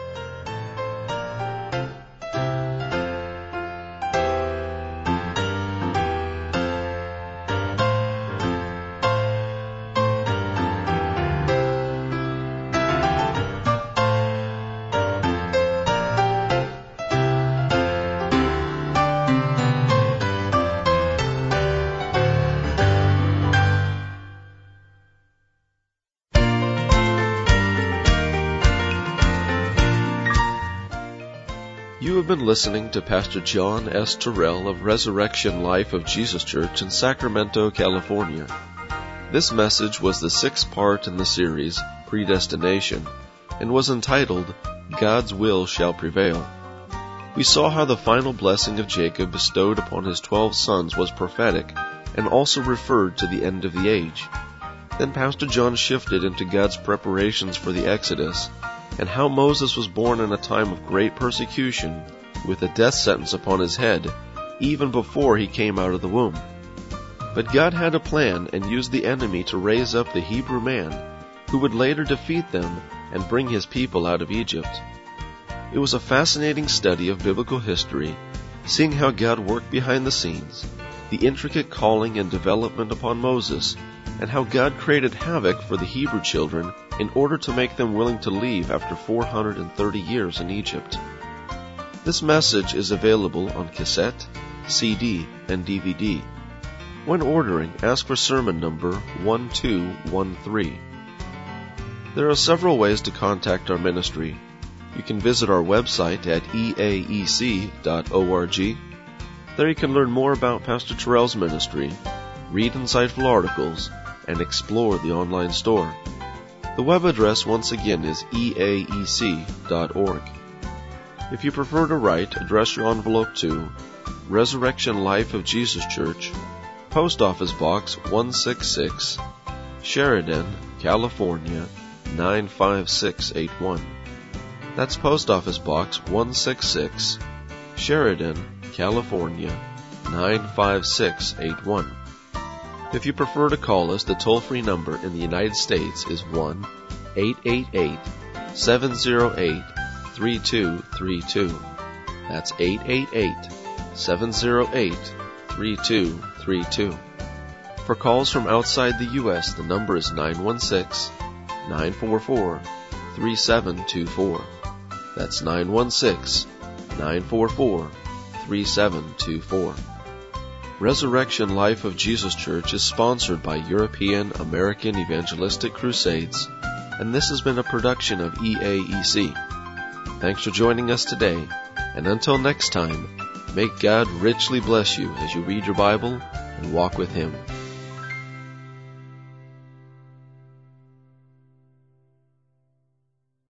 You have been listening to Pastor John S. Terrell of Resurrection Life of Jesus Church in Sacramento, California. This message was the sixth part in the series, Predestination, and was entitled, God's Will Shall Prevail. We saw how the final blessing of Jacob bestowed upon his twelve sons was prophetic and also referred to the end of the age. Then Pastor John shifted into God's preparations for the Exodus, and how Moses was born in a time of great persecution, with a death sentence upon his head, even before he came out of the womb. But God had a plan and used the enemy to raise up the Hebrew man, who would later defeat them and bring his people out of Egypt. It was a fascinating study of biblical history, seeing how God worked behind the scenes, the intricate calling and development upon Moses, and how God created havoc for the Hebrew children in order to make them willing to leave after four hundred thirty years in Egypt. This message is available on cassette, C D, and D V D. When ordering, ask for sermon number one two one three. There are several ways to contact our ministry. You can visit our website at e a e c dot org. There you can learn more about Pastor Terrell's ministry, read insightful articles, and explore the online store. The web address once again is e a e c dot org. If you prefer to write, address your envelope to Resurrection Life of Jesus Church, Post Office Box one sixty-six, Sheridan, California nine five six eight one. That's Post Office Box one sixty-six, Sheridan, California nine five six eight one. If you prefer to call us, the toll-free number in the United States is one eight eight eight, seven zero eight, three two three two. That's eight eight eight, seven zero eight, three two three two. For calls from outside the U S, the number is nine one six, nine four four, three seven two four. That's nine one six, nine four four, three seven two four. Resurrection Life of Jesus Church is sponsored by European American Evangelistic Crusades, and this has been a production of E A E C. Thanks for joining us today, and until next time, may God richly bless you as you read your Bible and walk with Him.